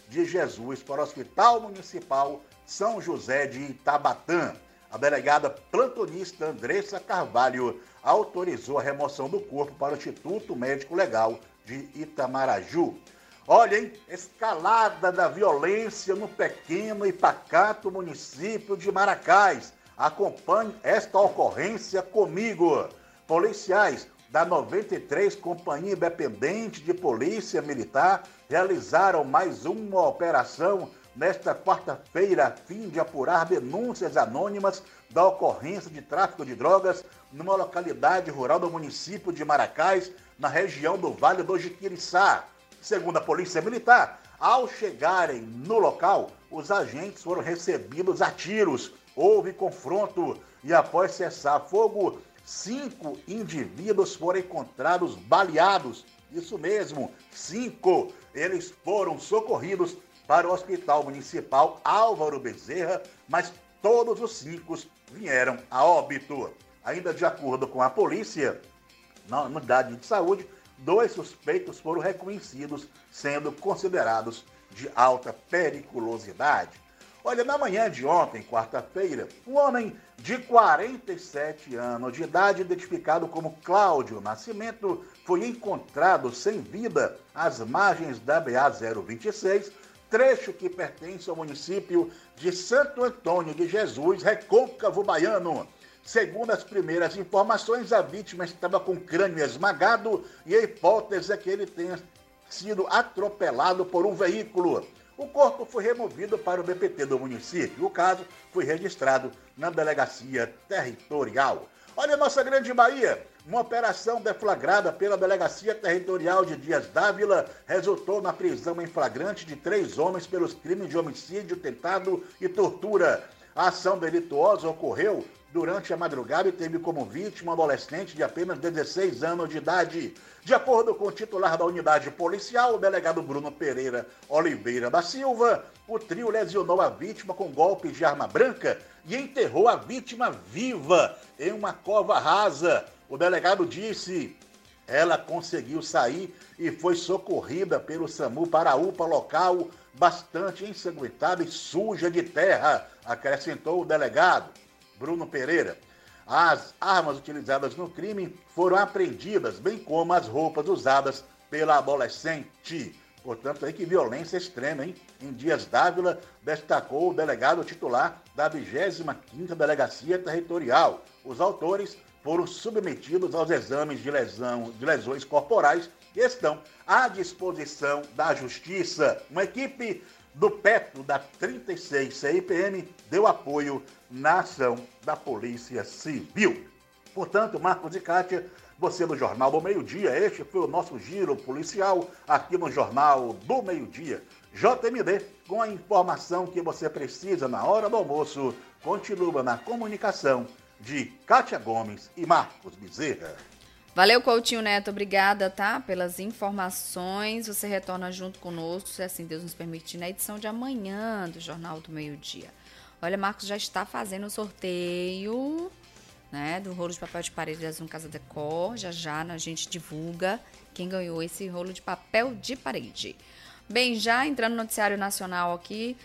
Speaker 5: de Jesus para o Hospital Municipal São José de Itabatã. A delegada plantonista Andressa Carvalho autorizou a remoção do corpo para o Instituto Médico Legal de Itamaraju. Olha, hein? Escalada da violência no pequeno e pacato município de Maracás. Acompanhe esta ocorrência comigo. Policiais da noventa e três Companhia Independente de Polícia Militar realizaram mais uma operação nesta quarta-feira a fim de apurar denúncias anônimas da ocorrência de tráfico de drogas numa localidade rural do município de Maracás, na região do Vale do Jiquiriçá. Segundo a Polícia Militar, ao chegarem no local, os agentes foram recebidos a tiros. Houve confronto e, após cessar fogo, cinco indivíduos foram encontrados baleados. Isso mesmo, cinco. Eles foram socorridos para o Hospital Municipal Álvaro Bezerra, mas todos os cinco vieram a óbito. Ainda de acordo com a polícia, na unidade de saúde, dois suspeitos foram reconhecidos, sendo considerados de alta periculosidade. Olha, na manhã de ontem, quarta-feira, um homem de quarenta e sete anos de idade, identificado como Cláudio Nascimento, foi encontrado sem vida às margens da B A zero vinte e seis, trecho que pertence ao município de Santo Antônio de Jesus, Recôncavo Baiano. Segundo as primeiras informações, a vítima estava com o crânio esmagado e a hipótese é que ele tenha sido atropelado por um veículo. O corpo foi removido para o B P T do município. O caso foi registrado na Delegacia Territorial. Olha a nossa grande Bahia. Uma operação deflagrada pela Delegacia Territorial de Dias Dávila resultou na prisão em flagrante de três homens pelos crimes de homicídio tentado e tortura. A ação delituosa ocorreu durante a madrugada e teve como vítima um adolescente de apenas dezesseis anos de idade. De acordo com o titular da unidade policial, o delegado Bruno Pereira Oliveira da Silva, o trio lesionou a vítima com golpes de arma branca e enterrou a vítima viva em uma cova rasa. O delegado disse: ela conseguiu sair e foi socorrida pelo SAMU para a U P A local, bastante ensanguentada e suja de terra, acrescentou o delegado Bruno Pereira. As armas utilizadas no crime foram apreendidas, bem como as roupas usadas pela adolescente. Portanto, aí que violência extrema, hein? Em Dias Dávila, destacou o delegado titular da vigésima quinta Delegacia Territorial. Os autores foram submetidos aos exames de, lesão, de lesões corporais e estão à disposição da Justiça. Uma equipe do Petro da trinta e seis C I P M deu apoio na ação da Polícia Civil. Portanto, Marcos e Kátia, você do Jornal do Meio-Dia, este foi o nosso giro policial aqui no Jornal do Meio-Dia. J M D, com a informação que você precisa na hora do almoço, continua na comunicação de Kátia Gomes e Marcos Bezerra.
Speaker 2: Valeu, Coutinho Neto, obrigada, tá, pelas informações. Você retorna junto conosco, se assim Deus nos permitir, na edição de amanhã do Jornal do Meio-Dia. Olha, Marcos já está fazendo o sorteio, né, do rolo de papel de parede da Zoom Casa Decor. Já já a gente divulga quem ganhou esse rolo de papel de parede. Bem, já entrando no noticiário nacional aqui,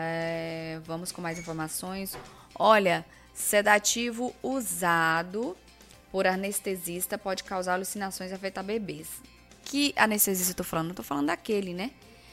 Speaker 2: é, vamos com mais informações. Olha, sedativo usado por anestesista pode causar alucinações e afetar bebês. Que anestesista eu tô falando? Eu tô falando daquele, né?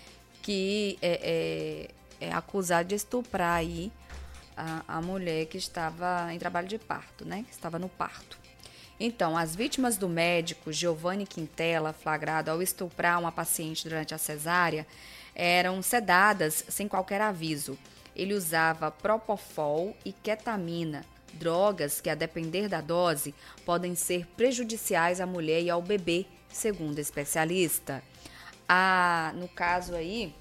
Speaker 2: Que é, é, é acusado de estuprar aí a, a mulher que estava em trabalho de parto, né? Que estava no parto. Então, as vítimas do médico Giovanni Quintela, flagrado ao estuprar uma paciente durante a cesárea, eram sedadas sem qualquer aviso. Ele usava propofol e ketamina, drogas que, a depender da dose, podem ser prejudiciais à mulher e ao bebê, segundo especialista. A, no caso aí,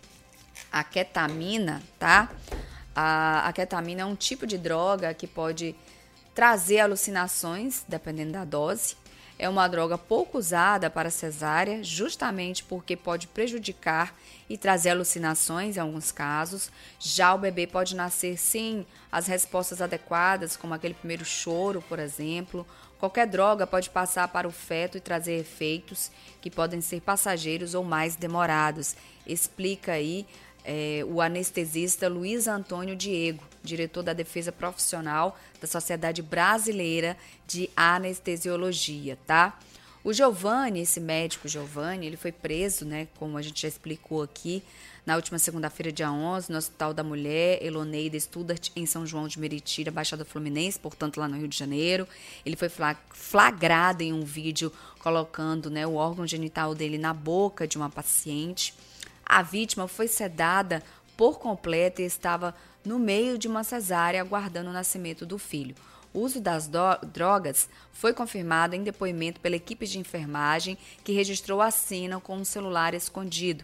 Speaker 2: a ketamina, tá? A, a ketamina é um tipo de droga que pode trazer alucinações, dependendo da dose. É uma droga pouco usada para cesárea, justamente porque pode prejudicar e trazer alucinações em alguns casos. Já o bebê pode nascer sem as respostas adequadas, como aquele primeiro choro, por exemplo. Qualquer droga pode passar para o feto e trazer efeitos que podem ser passageiros ou mais demorados. Explica aí é, o anestesista Luiz Antônio Diego, diretor da Defesa Profissional da Sociedade Brasileira de Anestesiologia, tá? O Giovanni, esse médico Giovanni, ele foi preso, né, como a gente já explicou aqui, na última segunda-feira, dia onze, no Hospital da Mulher, Eloneida Studart, em São João de Meriti, na Baixada Fluminense, portanto, lá no Rio de Janeiro. Ele foi flagrado em um vídeo colocando, né, o órgão genital dele na boca de uma paciente. A vítima foi sedada por completo e estava no meio de uma cesárea aguardando o nascimento do filho. O uso das drogas foi confirmado em depoimento pela equipe de enfermagem, que registrou a cena com um celular escondido.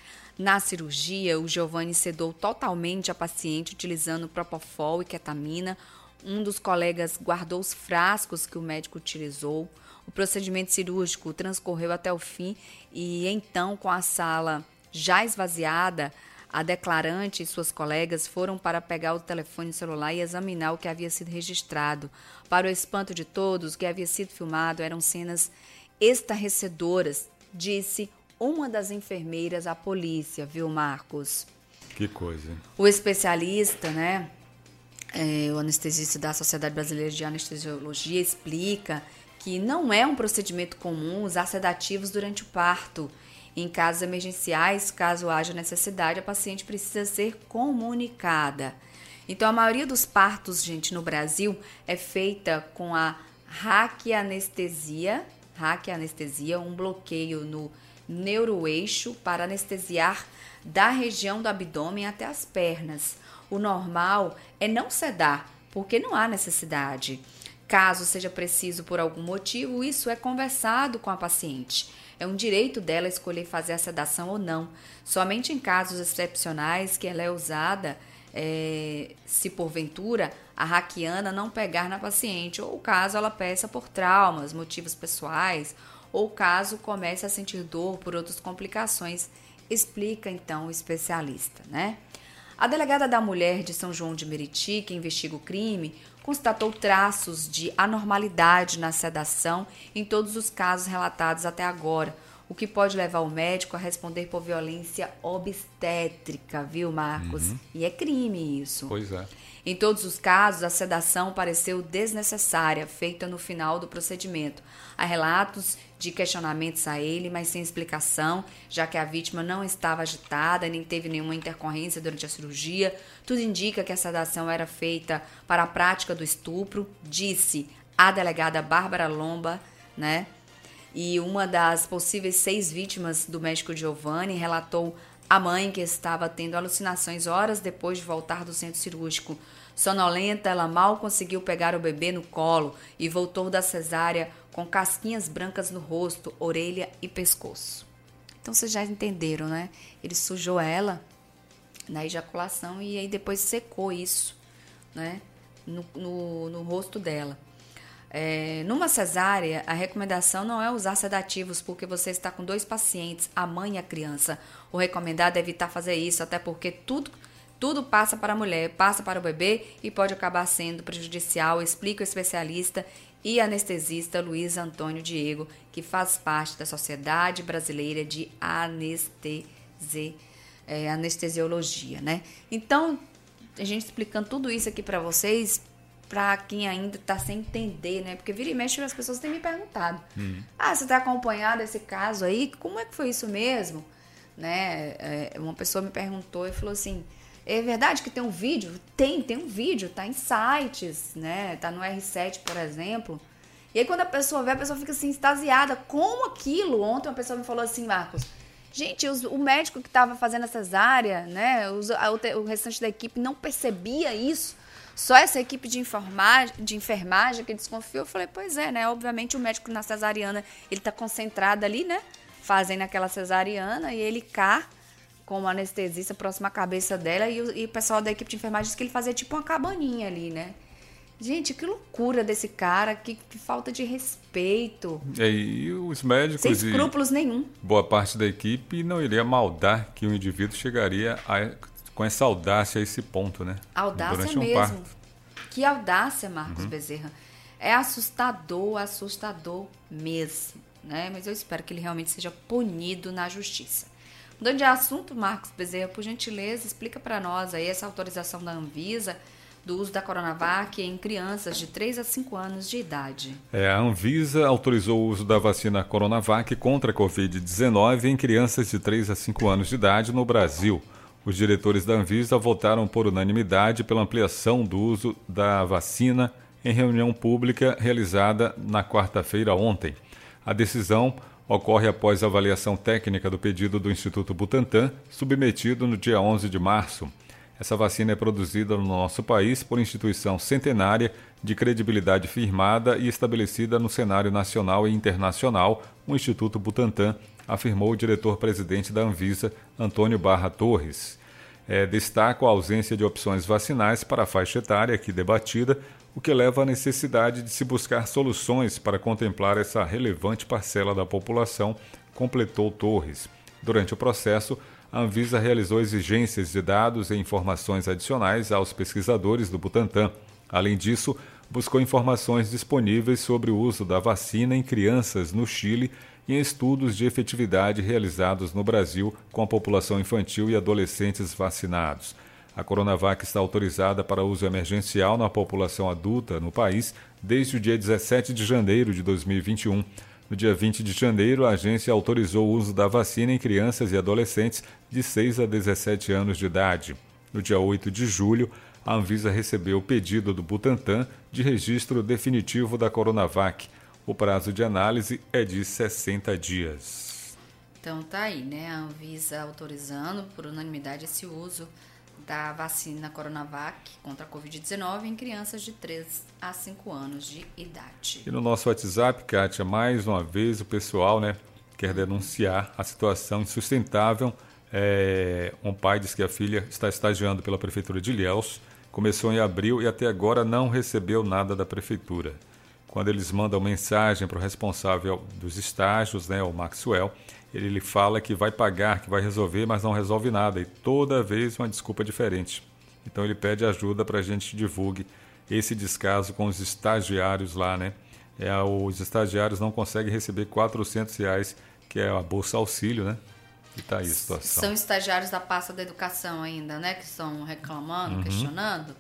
Speaker 2: Na cirurgia, o Giovanni sedou totalmente a paciente utilizando propofol e ketamina. Um dos colegas guardou os frascos que o médico utilizou. O procedimento cirúrgico transcorreu até o fim e então, com a sala já esvaziada, a declarante e suas colegas foram para pegar o telefone celular e examinar o que havia sido registrado. Para o espanto de todos, o que havia sido filmado eram cenas estarrecedoras, disse uma das enfermeiras à polícia, viu, Marcos?
Speaker 3: Que coisa.
Speaker 2: O especialista, né, é, o anestesista da Sociedade Brasileira de Anestesiologia, explica que não é um procedimento comum usar sedativos durante o parto. Em casos emergenciais, caso haja necessidade, a paciente precisa ser comunicada. Então, a maioria dos partos, gente, no Brasil é feita com a raquianestesia, raquianestesia, um bloqueio no neuroeixo para anestesiar da região do abdômen até as pernas. O normal é não sedar, porque não há necessidade. Caso seja preciso por algum motivo, isso é conversado com a paciente. É um direito dela escolher fazer a sedação ou não. Somente em casos excepcionais que ela é usada, é, se porventura a raquiana não pegar na paciente, ou caso ela peça por traumas, motivos pessoais, ou caso comece a sentir dor por outras complicações, explica então o especialista, né? A delegada da mulher de São João de Meriti, que investiga o crime, constatou traços de anormalidade na sedação em todos os casos relatados até agora, o que pode levar o médico a responder por violência obstétrica, viu, Marcos? Uhum. E é crime isso.
Speaker 3: Pois é.
Speaker 2: Em todos os casos, a sedação pareceu desnecessária, feita no final do procedimento. Há relatos de questionamentos a ele, mas sem explicação, já que a vítima não estava agitada, nem teve nenhuma intercorrência durante a cirurgia. Tudo indica que a sedação era feita para a prática do estupro, disse a delegada Bárbara Lomba, né? E uma das possíveis seis vítimas do médico Giovanni relatou a mãe que estava tendo alucinações horas depois de voltar do centro cirúrgico. Sonolenta, ela mal conseguiu pegar o bebê no colo e voltou da cesárea com casquinhas brancas no rosto, orelha e pescoço. Então vocês já entenderam, né? Ele sujou ela na ejaculação e aí depois secou isso, né? No, no, no rosto dela. É, numa cesárea, a recomendação não é usar sedativos porque você está com dois pacientes, a mãe e a criança. O recomendado é evitar fazer isso, até porque tudo, tudo passa para a mulher, passa para o bebê e pode acabar sendo prejudicial, explica o especialista e anestesista Luiz Antônio Diego, que faz parte da Sociedade Brasileira de Anestesi, é, Anestesiologia, né? Então, a gente explicando tudo isso aqui para vocês, para quem ainda está sem entender, né? Porque vira e mexe as pessoas têm me perguntado. Hum. Ah, você está acompanhado esse caso aí? Como é que foi isso mesmo? Né? É, uma pessoa me perguntou e falou assim, é verdade que tem um vídeo? Tem, tem um vídeo, tá em sites, né? Tá no R sete, por exemplo. E aí quando a pessoa vê, a pessoa fica assim, extasiada. Como aquilo? Ontem uma pessoa me falou assim, Marcos, gente, os, o médico que estava fazendo a cesárea, né? Os, a, o, o restante da equipe não percebia isso. Só essa equipe de enfermagem, de enfermagem que desconfiou. Eu falei, pois é, né? Obviamente o médico na cesariana, ele tá concentrado ali, né? Fazendo aquela cesariana e ele cá, como anestesista, próximo à cabeça dela. E o, e o pessoal da equipe de enfermagem disse que ele fazia tipo uma cabaninha ali, né? Gente, que loucura desse cara, que, que falta de respeito.
Speaker 3: E aí os médicos
Speaker 2: sem escrúpulos
Speaker 3: e
Speaker 2: nenhum.
Speaker 3: Boa parte da equipe não iria maldar que o indivíduo chegaria a... com essa audácia a esse ponto, né?
Speaker 2: Audácia
Speaker 3: Durante um
Speaker 2: mesmo.
Speaker 3: parto.
Speaker 2: Que audácia, Marcos
Speaker 3: uhum.
Speaker 2: Bezerra. É assustador, assustador mesmo, né? Mas eu espero que ele realmente seja punido na justiça. Mudando de assunto, Marcos Bezerra, por gentileza, explica para nós aí essa autorização da Anvisa do uso da Coronavac em crianças de três a cinco anos de idade.
Speaker 3: É, a Anvisa autorizou o uso da vacina Coronavac contra a covid dezenove em crianças de três a cinco anos de idade no Brasil. Os diretores da Anvisa votaram por unanimidade pela ampliação do uso da vacina em reunião pública realizada na quarta-feira ontem. A decisão ocorre após a avaliação técnica do pedido do Instituto Butantan, submetido no dia onze de março. Essa vacina é produzida no nosso país por instituição centenária, de credibilidade firmada e estabelecida no cenário nacional e internacional, o Instituto Butantan, afirmou o diretor-presidente da Anvisa, Antônio Barra Torres. É, destaca a ausência de opções vacinais para a faixa etária aqui debatida, o que leva à necessidade de se buscar soluções para contemplar essa relevante parcela da população, completou Torres. Durante o processo, a Anvisa realizou exigências de dados e informações adicionais aos pesquisadores do Butantan. Além disso, buscou informações disponíveis sobre o uso da vacina em crianças no Chile e em estudos de efetividade realizados no Brasil com a população infantil e adolescentes vacinados. A Coronavac está autorizada para uso emergencial na população adulta no país desde o dia dezessete de janeiro de dois mil e vinte e um. No dia vinte de janeiro, a agência autorizou o uso da vacina em crianças e adolescentes de seis a dezessete anos de idade. No dia oito de julho, a Anvisa recebeu o pedido do Butantan de registro definitivo da Coronavac. O prazo de análise é de sessenta dias.
Speaker 2: Então tá aí, né? A Anvisa autorizando por unanimidade esse uso da vacina Coronavac contra a covid dezenove em crianças de três a cinco anos de idade.
Speaker 3: E no nosso WhatsApp, Kátia, mais uma vez o pessoal, né, quer denunciar a situação insustentável. É, um pai diz que a filha está estagiando pela Prefeitura de Ilhéus, começou em abril e até agora não recebeu nada da Prefeitura. Quando eles mandam mensagem para o responsável dos estágios, né, o Maxwell, ele lhe fala que vai pagar, que vai resolver, mas não resolve nada. E toda vez uma desculpa diferente. Então ele pede ajuda para a gente divulgue esse descaso com os estagiários lá, né? É, os estagiários não conseguem receber quatrocentos reais, que é a Bolsa Auxílio, né? E tá aí a situação.
Speaker 2: São estagiários da pasta da educação ainda, né? Que estão reclamando, uhum. questionando.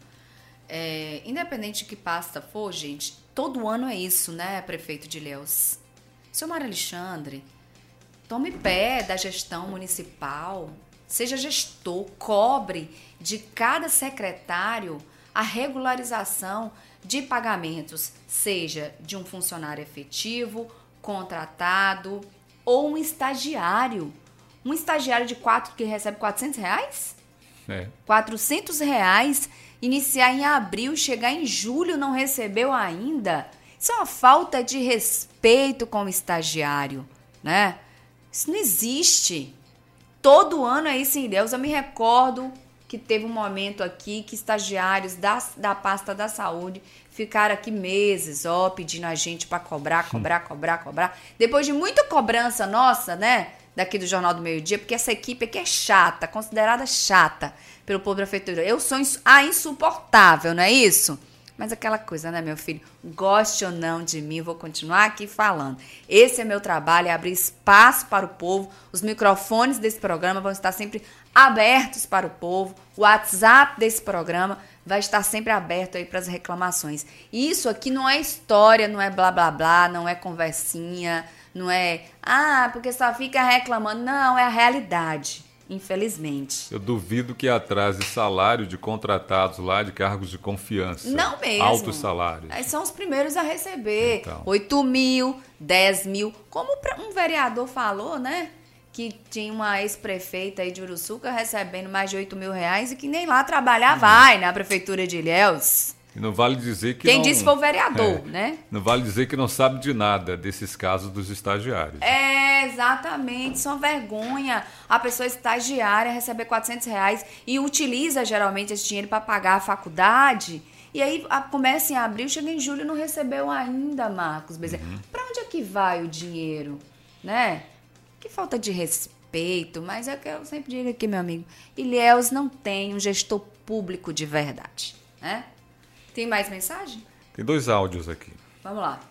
Speaker 2: É, independente de que pasta for, gente, todo ano é isso, né, prefeito de Ilhéus? Seu Mário Alexandre, tome pé da gestão municipal, seja gestor, cobre de cada secretário a regularização de pagamentos, seja de um funcionário efetivo, contratado ou um estagiário. Um estagiário de quatro que recebe quatrocentos reais?
Speaker 3: É.
Speaker 2: quatrocentos reais, iniciar em abril, chegar em julho, não recebeu ainda. Isso é uma falta de respeito com o estagiário, né? Isso não existe. Todo ano é isso em Ilhéus. Eu me recordo que teve um momento aqui que estagiários da, da pasta da saúde ficaram aqui meses, ó, pedindo a gente para cobrar, cobrar, cobrar, cobrar. Depois de muita cobrança nossa, né, daqui do Jornal do Meio Dia, porque essa equipe aqui é chata, considerada chata pelo povo da prefeitura. Eu sou ins- a insuportável, não é isso? Mas aquela coisa, né, meu filho? Goste ou não de mim, vou continuar aqui falando. Esse é meu trabalho, é abrir espaço para o povo. Os microfones desse programa vão estar sempre abertos para o povo. O WhatsApp desse programa vai estar sempre aberto aí para as reclamações. E isso aqui não é história, não é blá, blá, blá, não é conversinha, não é, ah, porque só fica reclamando. Não, é a realidade. Infelizmente.
Speaker 3: Eu duvido que atrase salário de contratados lá de cargos de confiança.
Speaker 2: Não mesmo.
Speaker 3: Altos salários.
Speaker 2: Aí são os primeiros a receber.
Speaker 3: Então.
Speaker 2: oito mil, dez mil. Como um vereador falou, né? Que tinha uma ex-prefeita aí de Uruçuca recebendo mais de oito mil reais e que nem lá trabalhar hum. vai na prefeitura de Ilhéus.
Speaker 3: E não vale dizer que
Speaker 2: Quem
Speaker 3: não,
Speaker 2: disse foi o vereador,
Speaker 3: é,
Speaker 2: né?
Speaker 3: Não vale dizer que não sabe de nada desses casos dos estagiários.
Speaker 2: É, exatamente. Isso é uma vergonha. A pessoa estagiária receber quatrocentos reais e utiliza geralmente esse dinheiro para pagar a faculdade. E aí a, começa em abril, chega em julho e não recebeu ainda, Marcos Bezerra. Uhum. Para onde é que vai o dinheiro? Né? Que falta de respeito. Mas é o que eu sempre digo aqui, meu amigo. Ilhéus não tem um gestor público de verdade, né? Tem mais mensagem?
Speaker 3: Tem dois áudios aqui.
Speaker 2: Vamos lá.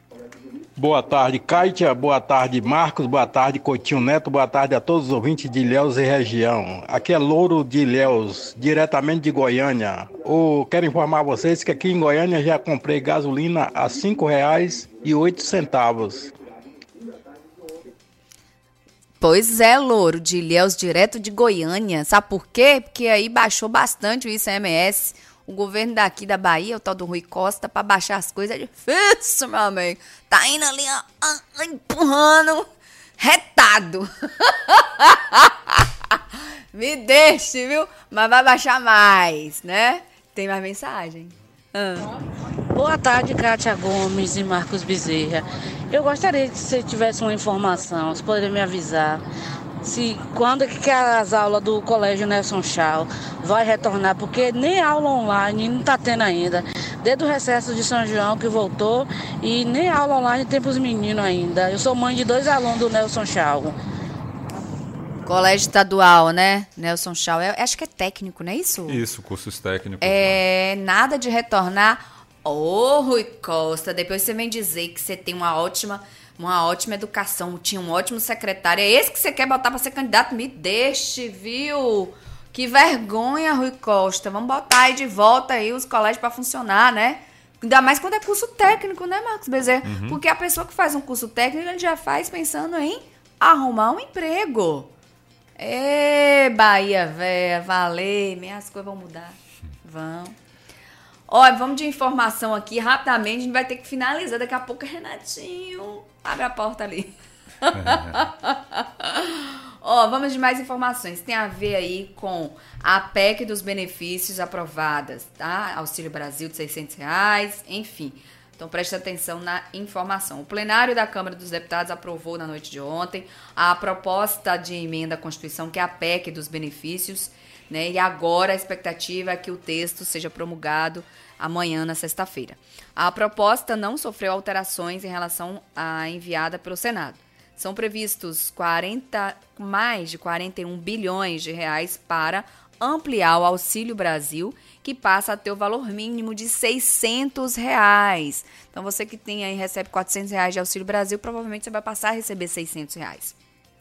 Speaker 6: Boa tarde, Kátia. Boa tarde, Marcos. Boa tarde, Coutinho Neto. Boa tarde a todos os ouvintes de Ilhéus e região. Aqui é Louro de Ilhéus, diretamente de Goiânia. Oh, quero informar vocês que aqui em Goiânia já comprei gasolina a cinco reais e oito centavos.
Speaker 2: Pois é, Louro de Ilhéus, direto de Goiânia. Sabe por quê? Porque aí baixou bastante o I C M S. O governo daqui da Bahia, o tal do Rui Costa, para baixar as coisas é difícil, meu amigo. Tá indo ali, ó, ó, empurrando, retado. Me deixe, viu? Mas vai baixar mais, né? Tem mais mensagem? Ah.
Speaker 7: Boa tarde, Kátia Gomes e Marcos Bezerra. Eu gostaria que você tivesse uma informação, você poderia me avisar se quando é que as aulas do Colégio Nelson Chau vai retornar, porque nem aula online não está tendo ainda, desde o recesso de São João que voltou, e nem aula online tem para os meninos ainda. Eu sou mãe de dois alunos do Nelson Chau.
Speaker 2: Colégio estadual, né? Nelson Chau, é, acho que é técnico, não é isso?
Speaker 3: Isso, cursos técnicos.
Speaker 2: É, né? Nada de retornar. Ô, oh, Rui Costa, depois você vem dizer que você tem uma ótima... Uma ótima educação, tinha um ótimo secretário. É esse que você quer botar para ser candidato? Me deixe, viu? Que vergonha, Rui Costa. Vamos botar aí de volta aí os colégios para funcionar, né? Ainda mais quando é curso técnico, né, Marcos Bezerra? Uhum. Porque a pessoa que faz um curso técnico, ele já faz pensando em arrumar um emprego. Ê, Bahia, véia, valeu, minhas coisas vão mudar. Vão. Olha, vamos de informação aqui, rapidamente, a gente vai ter que finalizar. Daqui a pouco, Renatinho, abre a porta ali. Ó, vamos de mais informações. Tem a ver aí com a P E C dos benefícios aprovadas, tá? Auxílio Brasil de seiscentos reais, enfim. Então, preste atenção na informação. O plenário da Câmara dos Deputados aprovou na noite de ontem a proposta de emenda à Constituição, que é a P E C dos benefícios, né? E agora a expectativa é que o texto seja promulgado amanhã, na sexta-feira. A proposta não sofreu alterações em relação à enviada pelo Senado. São previstos quarenta, mais de quarenta e um bilhões de reais para ampliar o Auxílio Brasil, que passa a ter o valor mínimo de seiscentos reais. Então, você que tem aí, recebe quatrocentos reais de Auxílio Brasil, provavelmente você vai passar a receber seiscentos reais.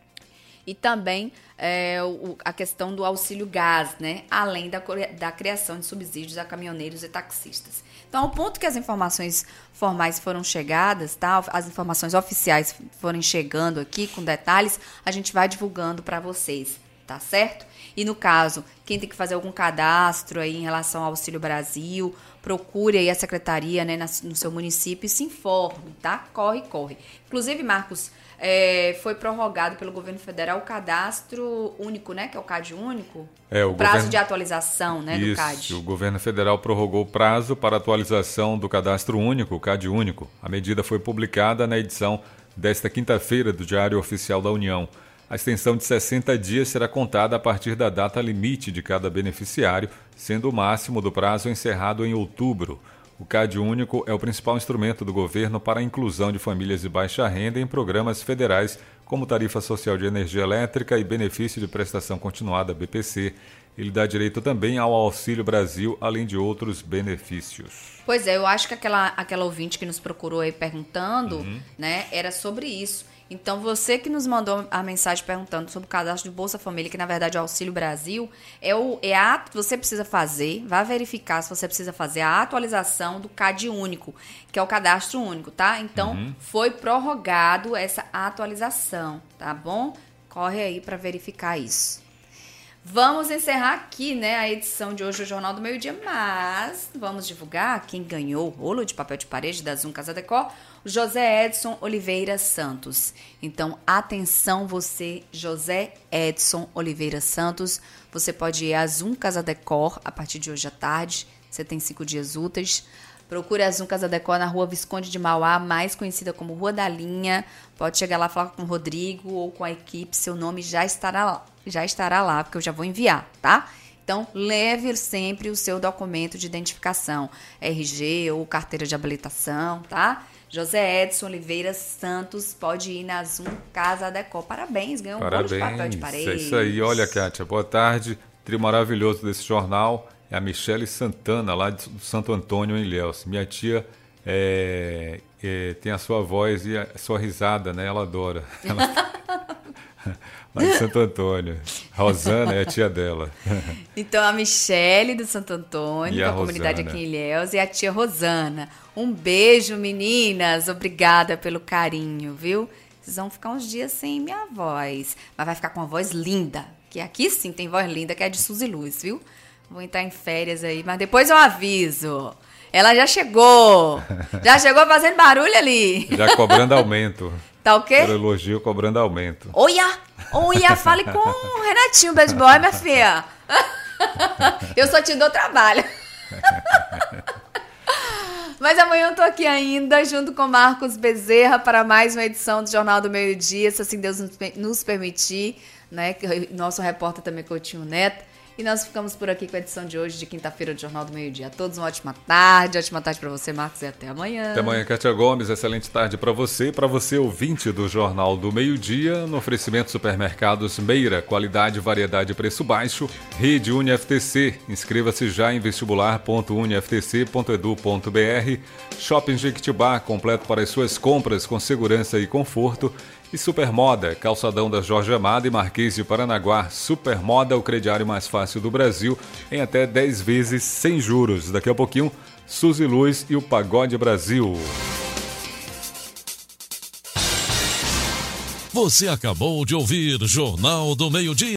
Speaker 2: E também é, o, a questão do auxílio gás, né? Além da, da criação de subsídios a caminhoneiros e taxistas. Então, ao ponto que as informações formais foram chegadas, tá? As informações oficiais forem chegando aqui com detalhes, a gente vai divulgando para vocês, tá certo? E no caso, quem tem que fazer algum cadastro aí em relação ao Auxílio Brasil, procure aí a secretaria, né, no seu município e se informe, tá? Corre, corre. Inclusive, Marcos, é, foi prorrogado pelo governo federal o cadastro único, né? Que é o CAD único.
Speaker 3: É, o,
Speaker 2: o prazo
Speaker 3: governo...
Speaker 2: de atualização, né,
Speaker 3: Isso,
Speaker 2: do CAD.
Speaker 3: O governo federal prorrogou o prazo para atualização do cadastro único, o CAD único. A medida foi publicada na edição desta quinta-feira do Diário Oficial da União. A extensão de sessenta dias será contada a partir da data limite de cada beneficiário, sendo o máximo do prazo encerrado em outubro. O CAD único é o principal instrumento do governo para a inclusão de famílias de baixa renda em programas federais, como Tarifa Social de Energia Elétrica e Benefício de Prestação Continuada, B P C. Ele dá direito também ao Auxílio Brasil, além de outros benefícios.
Speaker 2: Pois é, eu acho que aquela, aquela ouvinte que nos procurou aí perguntando, uhum. né, era sobre isso. Então, você que nos mandou a mensagem perguntando sobre o cadastro de Bolsa Família, que na verdade é o Auxílio Brasil, é, o, é a que você precisa fazer, vai verificar se você precisa fazer a atualização do CAD único, que é o cadastro único, tá? Então, uhum. foi prorrogado essa atualização, tá bom? Corre aí para verificar isso. Vamos encerrar aqui, né, a edição de hoje do Jornal do Meio Dia, mas vamos divulgar quem ganhou o rolo de papel de parede da Zoom Casa Decor, o José Edson Oliveira Santos. Então, atenção você, José Edson Oliveira Santos, você pode ir à Zoom Casa Decor a partir de hoje à tarde, você tem cinco dias úteis. Procure a Zoom Casa Decor na Rua Visconde de Mauá, mais conhecida como Rua da Linha. Pode chegar lá, falar com o Rodrigo ou com a equipe, seu nome já estará lá, já estará lá, porque eu já vou enviar, tá? Então, leve sempre o seu documento de identificação, R G ou carteira de habilitação, tá? José Edson Oliveira Santos pode ir na Zoom Casa Decor. Parabéns, ganhou um bolo de papel de parede.
Speaker 3: É isso aí. Olha, Kátia, boa tarde. Trio maravilhoso desse jornal é a Michele Santana, lá de Santo Antônio, em Ilhéus. Minha tia é é, tem a sua voz e a sua risada, né? Ela adora. Ela... Lá de Santo Antônio. Rosana é a tia dela.
Speaker 2: Então, a Michele do Santo Antônio,
Speaker 3: E
Speaker 2: da
Speaker 3: a
Speaker 2: comunidade
Speaker 3: Rosana.
Speaker 2: aqui em Ilhéus, e a tia Rosana. Um beijo, meninas. Obrigada pelo carinho, viu? Vocês vão ficar uns dias sem minha voz. Mas vai ficar com uma voz linda. Que aqui sim tem voz linda, que é de Suzy Luz, viu? Vou entrar em férias aí, mas depois eu aviso. Ela já chegou. Já chegou fazendo barulho ali.
Speaker 3: Já cobrando aumento.
Speaker 2: Tá o quê?
Speaker 3: Pelo elogio, cobrando aumento.
Speaker 2: Olha! Olha, fale com o Renatinho, bad boy, minha filha. Eu só te dou trabalho. Mas amanhã eu tô aqui ainda, junto com Marcos Bezerra, para mais uma edição do Jornal do Meio-Dia, se assim Deus nos permitir, né? Nosso repórter também, Coutinho Neto. E nós ficamos por aqui com a edição de hoje, de quinta-feira, do Jornal do Meio-Dia. A todos uma ótima tarde, ótima tarde para você, Marcos, e até amanhã.
Speaker 3: Até amanhã, Kátia Gomes. Excelente tarde para você e para você, ouvinte do Jornal do Meio-Dia, no oferecimento Supermercados Meira, qualidade, variedade e preço baixo. Rede UniFTC. Inscreva-se já em vestibular ponto uni f t c ponto e d u ponto b r. Shopping Jequitibá, completo para as suas compras com segurança e conforto. E Supermoda, calçadão da Jorge Amado e Marquês de Paranaguá. Supermoda, o crediário mais fácil do Brasil, em até dez vezes sem juros. Daqui a pouquinho, Suzy Luz e o Pagode Brasil.
Speaker 1: Você acabou de ouvir Jornal do Meio-Dia.